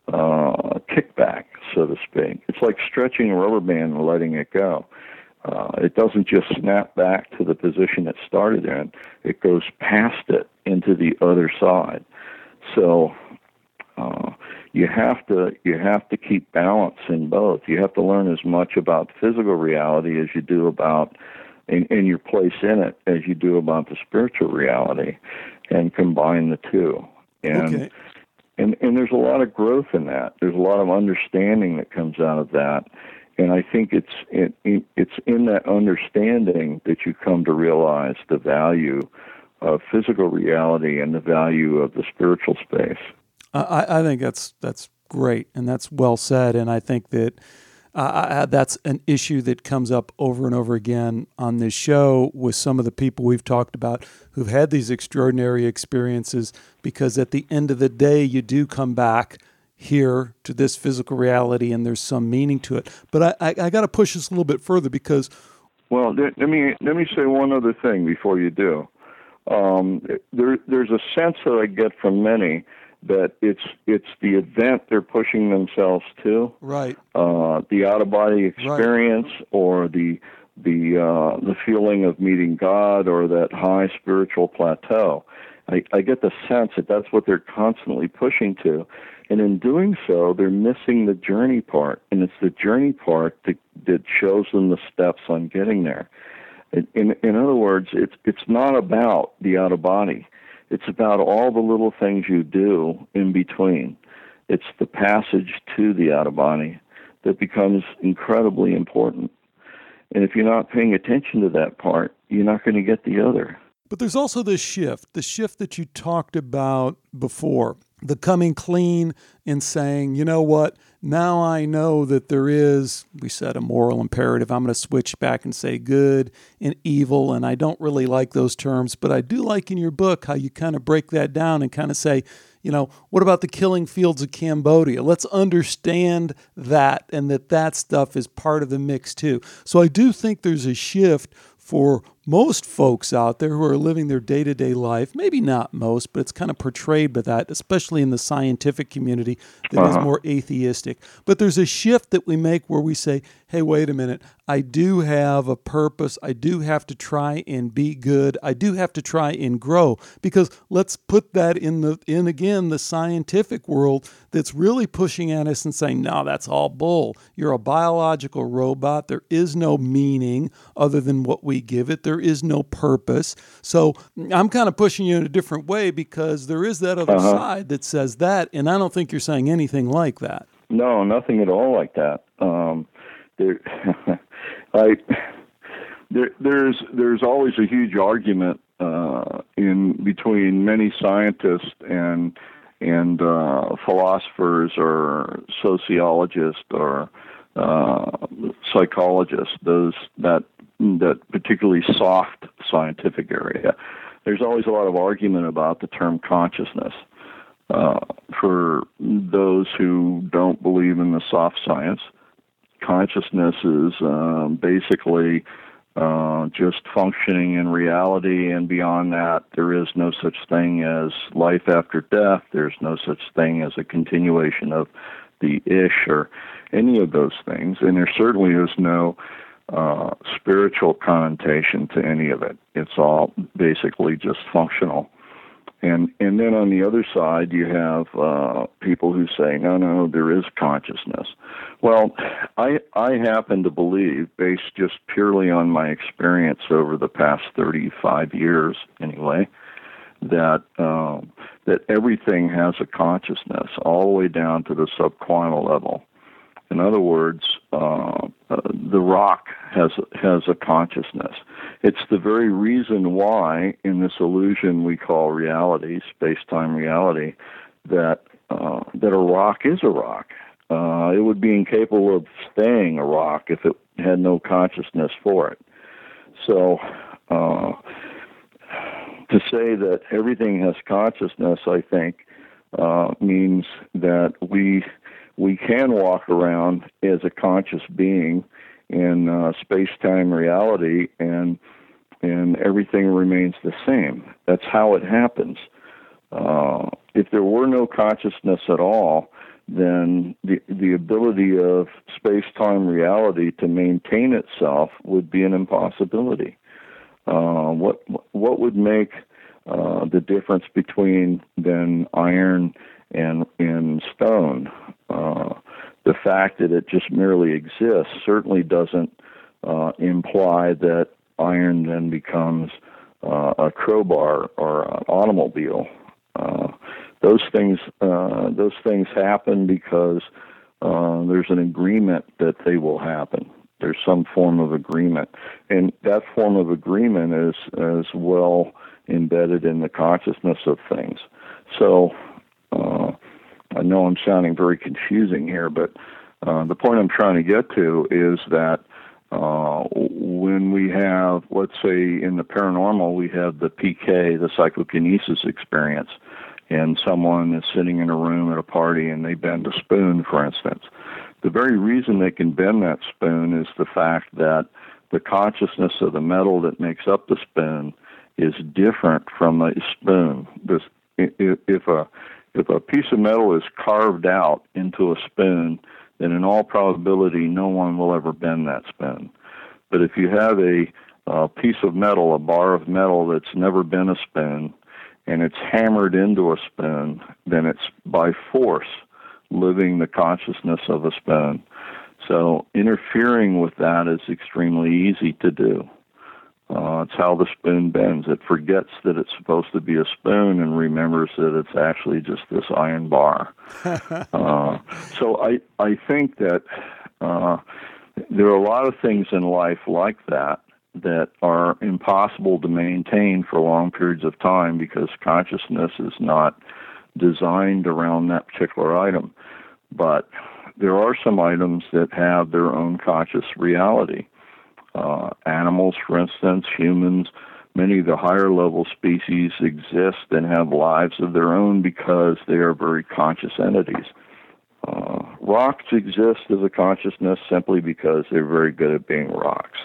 B: uh, kickback, so to speak. It's like stretching a rubber band and letting it go. Uh, it doesn't just snap back to the position it started in. It goes past it into the other side. So uh, you have to you have to keep balance in both. You have to learn as much about physical reality as you do about in, in your place in it as you do about the spiritual reality, and combine the two. And,
C: okay.
B: and and there's a lot of growth in that. There's a lot of understanding that comes out of that. And I think it's it, it's in that understanding that you come to realize the value of physical reality and the value of the spiritual space.
C: I, I think that's that's great, and that's well said. And I think that Uh, that's an issue that comes up over and over again on this show with some of the people we've talked about who've had these extraordinary experiences, because at the end of the day, you do come back here to this physical reality and there's some meaning to it. But I, I, I got to push this a little bit further because...
B: Well, let me, let me say one other thing before you do. Um, there, there's a sense that I get from many that it's it's the event they're pushing themselves to,
C: right?
B: Uh, the out of body experience, right. or the the uh, the feeling of meeting God, or that high spiritual plateau. I, I get the sense that that's what they're constantly pushing to, and in doing so, they're missing the journey part, and it's the journey part that that shows them the steps on getting there. In in, in other words, it's it's not about the out of body. It's about all the little things you do in between. It's the passage to the out-of-body that becomes incredibly important. And if you're not paying attention to that part, you're not going to get the other.
C: But there's also this shift, the shift that you talked about before, the coming clean and saying, you know what, now I know that there is, we said, a moral imperative. I'm going to switch back and say good and evil, and I don't really like those terms, but I do like in your book how you kind of break that down and kind of say, you know, what about the killing fields of Cambodia? Let's understand that, and that that stuff is part of the mix too. So I do think there's a shift for most folks out there who are living their day-to-day life, maybe not most, but it's kind of portrayed by that, especially in the scientific community that uh-huh. is more atheistic. But there's a shift that we make where we say, hey, wait a minute, I do have a purpose. I do have to try and be good. I do have to try and grow, because let's put that in the in again the scientific world that's really pushing at us and saying, no, that's all bull. You're a biological robot. There is no meaning other than what we give it. There is no purpose. So I'm kind of pushing you in a different way, because there is that other uh-huh. side that says that, and I don't think you're saying anything like that.
B: No, nothing at all like that. Um, there, I there, there's there's always a huge argument uh, in between many scientists and and uh, philosophers or sociologists or uh, psychologists. Those that that particularly soft scientific area. There's always a lot of argument about the term consciousness. Uh, for those who don't believe in the soft science, consciousness is um, basically uh, just functioning in reality, and beyond that, there is no such thing as life after death. There's no such thing as a continuation of the ish or any of those things, and there certainly is no uh, spiritual connotation to any of it. It's all basically just functional. And and then on the other side, you have uh, people who say, no, no, there is consciousness. Well, I I happen to believe, based just purely on my experience over the past thirty-five years, anyway, that um, that everything has a consciousness, all the way down to the subquantal level. In other words, uh, uh, the rock has has a consciousness. It's the very reason why, in this illusion we call reality, space-time reality, that uh, that a rock is a rock. Uh, it would be incapable of staying a rock if it had no consciousness for it. So, uh, to say that everything has consciousness, I think, uh, means that we we can walk around as a conscious being in uh, space-time reality, and and everything remains the same. That's how it happens. Uh, if there were no consciousness at all, then the the ability of space-time reality to maintain itself would be an impossibility. Uh, what what would make uh, the difference between then iron and and stone? Uh, the fact that it just merely exists certainly doesn't uh, imply that iron then becomes uh, a crowbar or an automobile. Uh, those things uh, those things happen because uh, there's an agreement that they will happen. There's some form of agreement, and that form of agreement is as well embedded in the consciousness of things. So. Uh, I know I'm sounding very confusing here, but uh, the point I'm trying to get to is that uh, when we have, let's say in the paranormal, we have the P K, the psychokinesis experience, and someone is sitting in a room at a party and they bend a spoon, for instance. The very reason they can bend that spoon is the fact that the consciousness of the metal that makes up the spoon is different from a spoon. This, if a If a piece of metal is carved out into a spoon, then in all probability no one will ever bend that spoon. But if you have a, a piece of metal, a bar of metal that's never been a spoon, and it's hammered into a spoon, then it's by force living the consciousness of a spoon. So interfering with that is extremely easy to do. Uh, it's how the spoon bends. It forgets that it's supposed to be a spoon and remembers that it's actually just this iron bar. uh, so I I think that uh, there are a lot of things in life like that that are impossible to maintain for long periods of time because consciousness is not designed around that particular item. But there are some items that have their own conscious reality. Uh, animals, for instance, humans, many of the higher level species exist and have lives of their own because they are very conscious entities. Uh, rocks exist as a consciousness simply because they're very good at being rocks.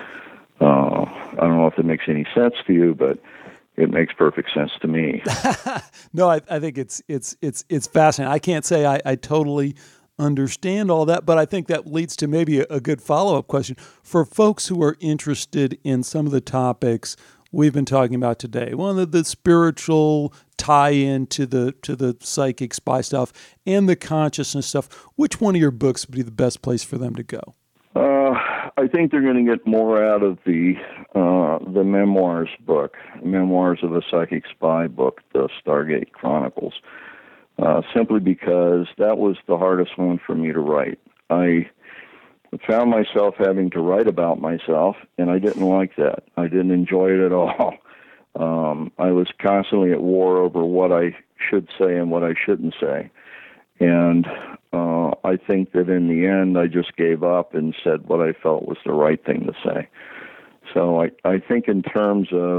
B: Uh, I don't know if it makes any sense to you, but it makes perfect sense to me.
C: No, I, I think it's it's it's it's fascinating. I can't say I, I totally understand all that, but I think that leads to maybe a, a good follow-up question for folks who are interested in some of the topics we've been talking about today. One of the, the spiritual tie-in to the to the psychic spy stuff and the consciousness stuff. Which one of your books would be the best place for them to go?
B: Uh, I think they're going to get more out of the uh, the memoirs book, Memoirs of a Psychic Spy book, the Stargate Chronicles. Uh, simply because that was the hardest one for me to write. I found myself having to write about myself, and I didn't like that. I didn't enjoy it at all. Um, I was constantly at war over what I should say and what I shouldn't say. And uh, I think that in the end, I just gave up and said what I felt was the right thing to say. So I, I think in terms of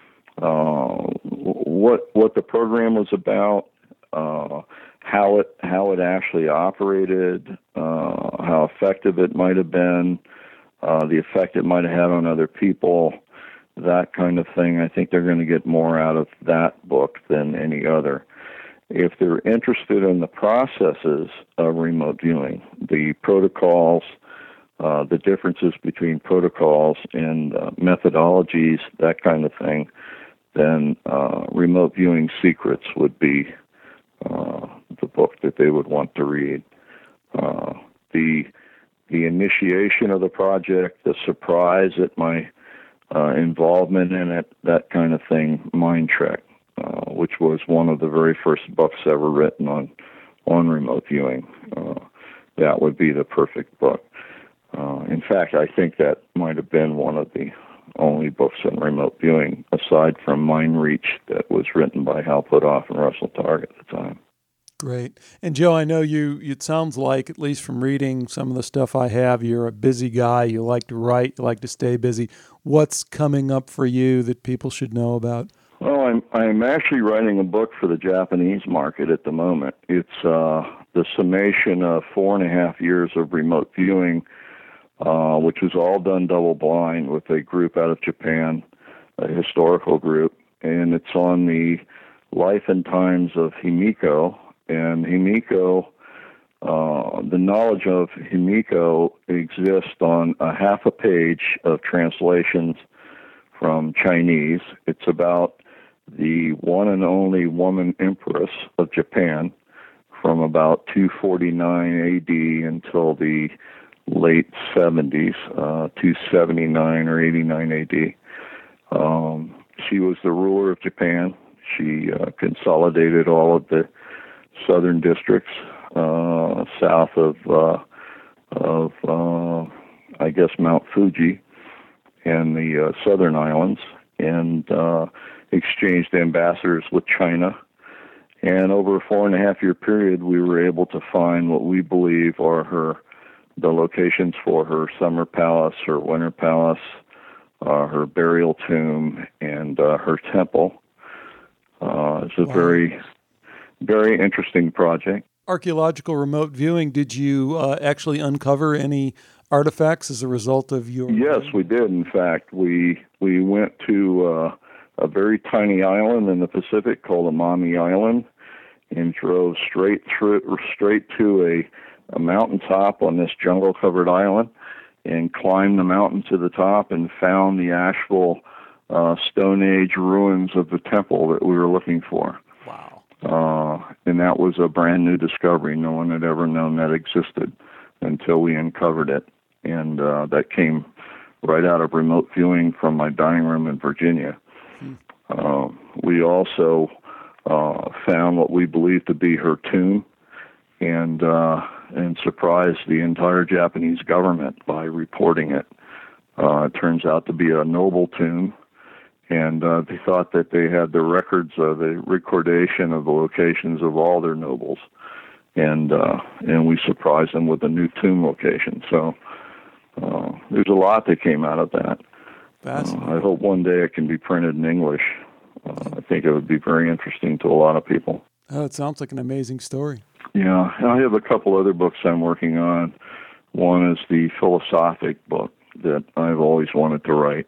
B: uh, what what the program was about, uh, how it how it actually operated, uh, how effective it might have been, uh, the effect it might have had on other people, that kind of thing, I think they're going to get more out of that book than any other. If they're interested in the processes of remote viewing, the protocols, uh, the differences between protocols and uh, methodologies, that kind of thing, then uh, Remote Viewing Secrets would be uh, the book that they would want to read. Uh, the the initiation of the project, the surprise at my uh, involvement in it, that kind of thing, Mind Trek, uh, which was one of the very first books ever written on on remote viewing. Uh, that would be the perfect book. Uh, in fact, I think that might have been one of the only books on remote viewing, aside from Mind Reach, that was written by Hal Puthoff and Russell Targ at the time.
C: Great. And Joe, I know you, it sounds like, at least from reading some of the stuff I have, you're a busy guy. You like to write, you like to stay busy. What's coming up for you that people should know about?
B: Well, I'm I'm actually writing a book for the Japanese market at the moment. It's uh, the summation of four and a half years of remote viewing, uh, which was all done double blind with a group out of Japan, a historical group, and it's on the life and times of Himiko. And Himiko, uh, the knowledge of Himiko exists on a half a page of translations from Chinese. It's about the one and only woman empress of Japan from about two forty-nine A D until the late seventies, uh, two seventy-nine or eighty-nine A D. Um, she was the ruler of Japan. She uh, consolidated all of the southern districts uh, south of, uh, of uh, I guess, Mount Fuji and the uh, southern islands, and uh, exchanged ambassadors with China. And over a four and a half year period, we were able to find what we believe are her the locations for her summer palace, her winter palace, uh, her burial tomb, and uh, her temple. Uh, it's a wow. very, very interesting project.
C: Archaeological remote viewing, did you uh, actually uncover any artifacts as a result of your...
B: Yes, we did. In fact, we we went to uh, a very tiny island in the Pacific called Amami Island and drove straight through, straight to a, a mountaintop on this jungle-covered island and climbed the mountain to the top and found the actual uh, Stone Age ruins of the temple that we were looking for.
C: Wow.
B: Uh, and that was a brand new discovery. No one had ever known that existed until we uncovered it. And uh, that came right out of remote viewing from my dining room in Virginia. Hmm. Uh, we also uh, found what we believe to be her tomb and uh, and surprised the entire Japanese government by reporting it. Uh, it turns out to be a noble tomb. And uh, they thought that they had the records, uh, the recordation of the locations of all their nobles, and uh, and we surprised them with a new tomb location. So uh, there's a lot that came out of that.
C: Fascinating.
B: Uh, I hope one day it can be printed in English. Uh, I think it would be very interesting to a lot of people.
C: Oh, it sounds like an amazing story.
B: Yeah, I have a couple other books I'm working on. One is the philosophic book that I've always wanted to write.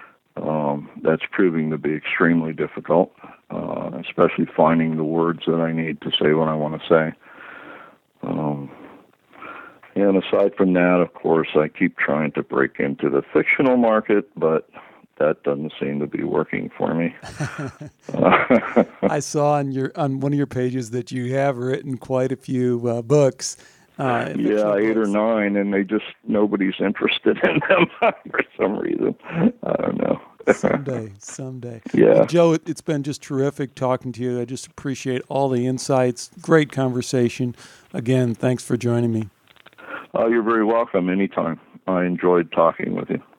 B: Um, that's proving to be extremely difficult, uh, especially finding the words that I need to say what I want to say. Um, and aside from that, of course, I keep trying to break into the fictional market, but that doesn't seem to be working for me.
C: I saw on your on one of your pages that you have written quite a few uh, books. Uh,
B: yeah, eight books. or nine, and they just, nobody's interested in them for some reason. I don't know.
C: someday, someday.
B: Yeah.
C: Well, Joe, it, it's been just terrific talking to you. I just appreciate all the insights. Great conversation. Again, thanks for joining me.
B: Oh, you're very welcome anytime. I enjoyed talking with you.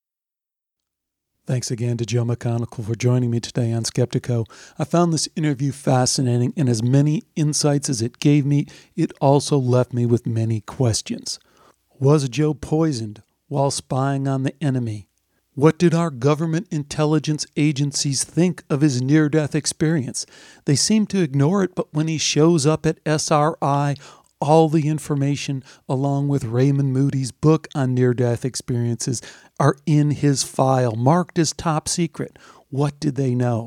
C: Thanks again to Joe McMoneagle for joining me today on Skeptiko. I found this interview fascinating, and as many insights as it gave me, it also left me with many questions. Was Joe poisoned while spying on the enemy? What did our government intelligence agencies think of his near-death experience? They seem to ignore it, but when he shows up at S R I, all the information, along with Raymond Moody's book on near-death experiences, are in his file, marked as top secret. What did they know?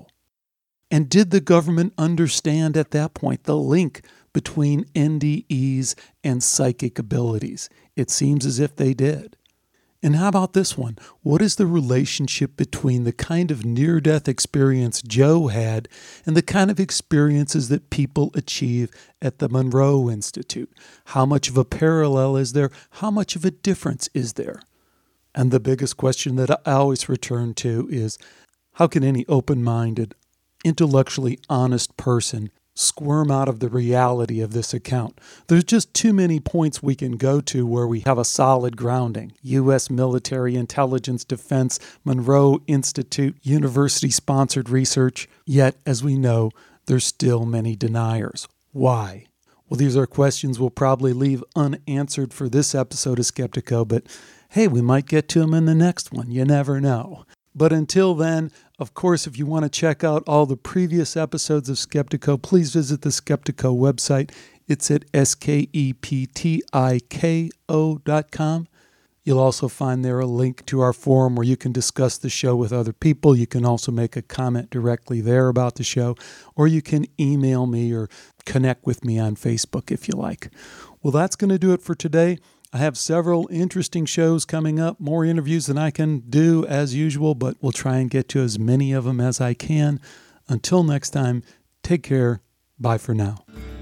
C: And did the government understand at that point the link between N D Es and psychic abilities? It seems as if they did. And how about this one? What is the relationship between the kind of near-death experience Joe had and the kind of experiences that people achieve at the Monroe Institute? How much of a parallel is there? How much of a difference is there? And the biggest question that I always return to is, how can any open-minded, intellectually honest person squirm out of the reality of this account? There's just too many points we can go to where we have a solid grounding. U S military intelligence, defense, Monroe Institute, university-sponsored research. Yet, as we know, there's still many deniers. Why? Well, these are questions we'll probably leave unanswered for this episode of Skeptiko, but hey, we might get to them in the next one. You never know. But until then, of course, if you want to check out all the previous episodes of Skeptiko, please visit the Skeptiko website. It's at S K E P T I K O dot com. You'll also find there a link to our forum where you can discuss the show with other people. You can also make a comment directly there about the show, or you can email me or connect with me on Facebook if you like. Well, that's going to do it for today. I have several interesting shows coming up, more interviews than I can do as usual, but we'll try and get to as many of them as I can. Until next time, take care. Bye for now.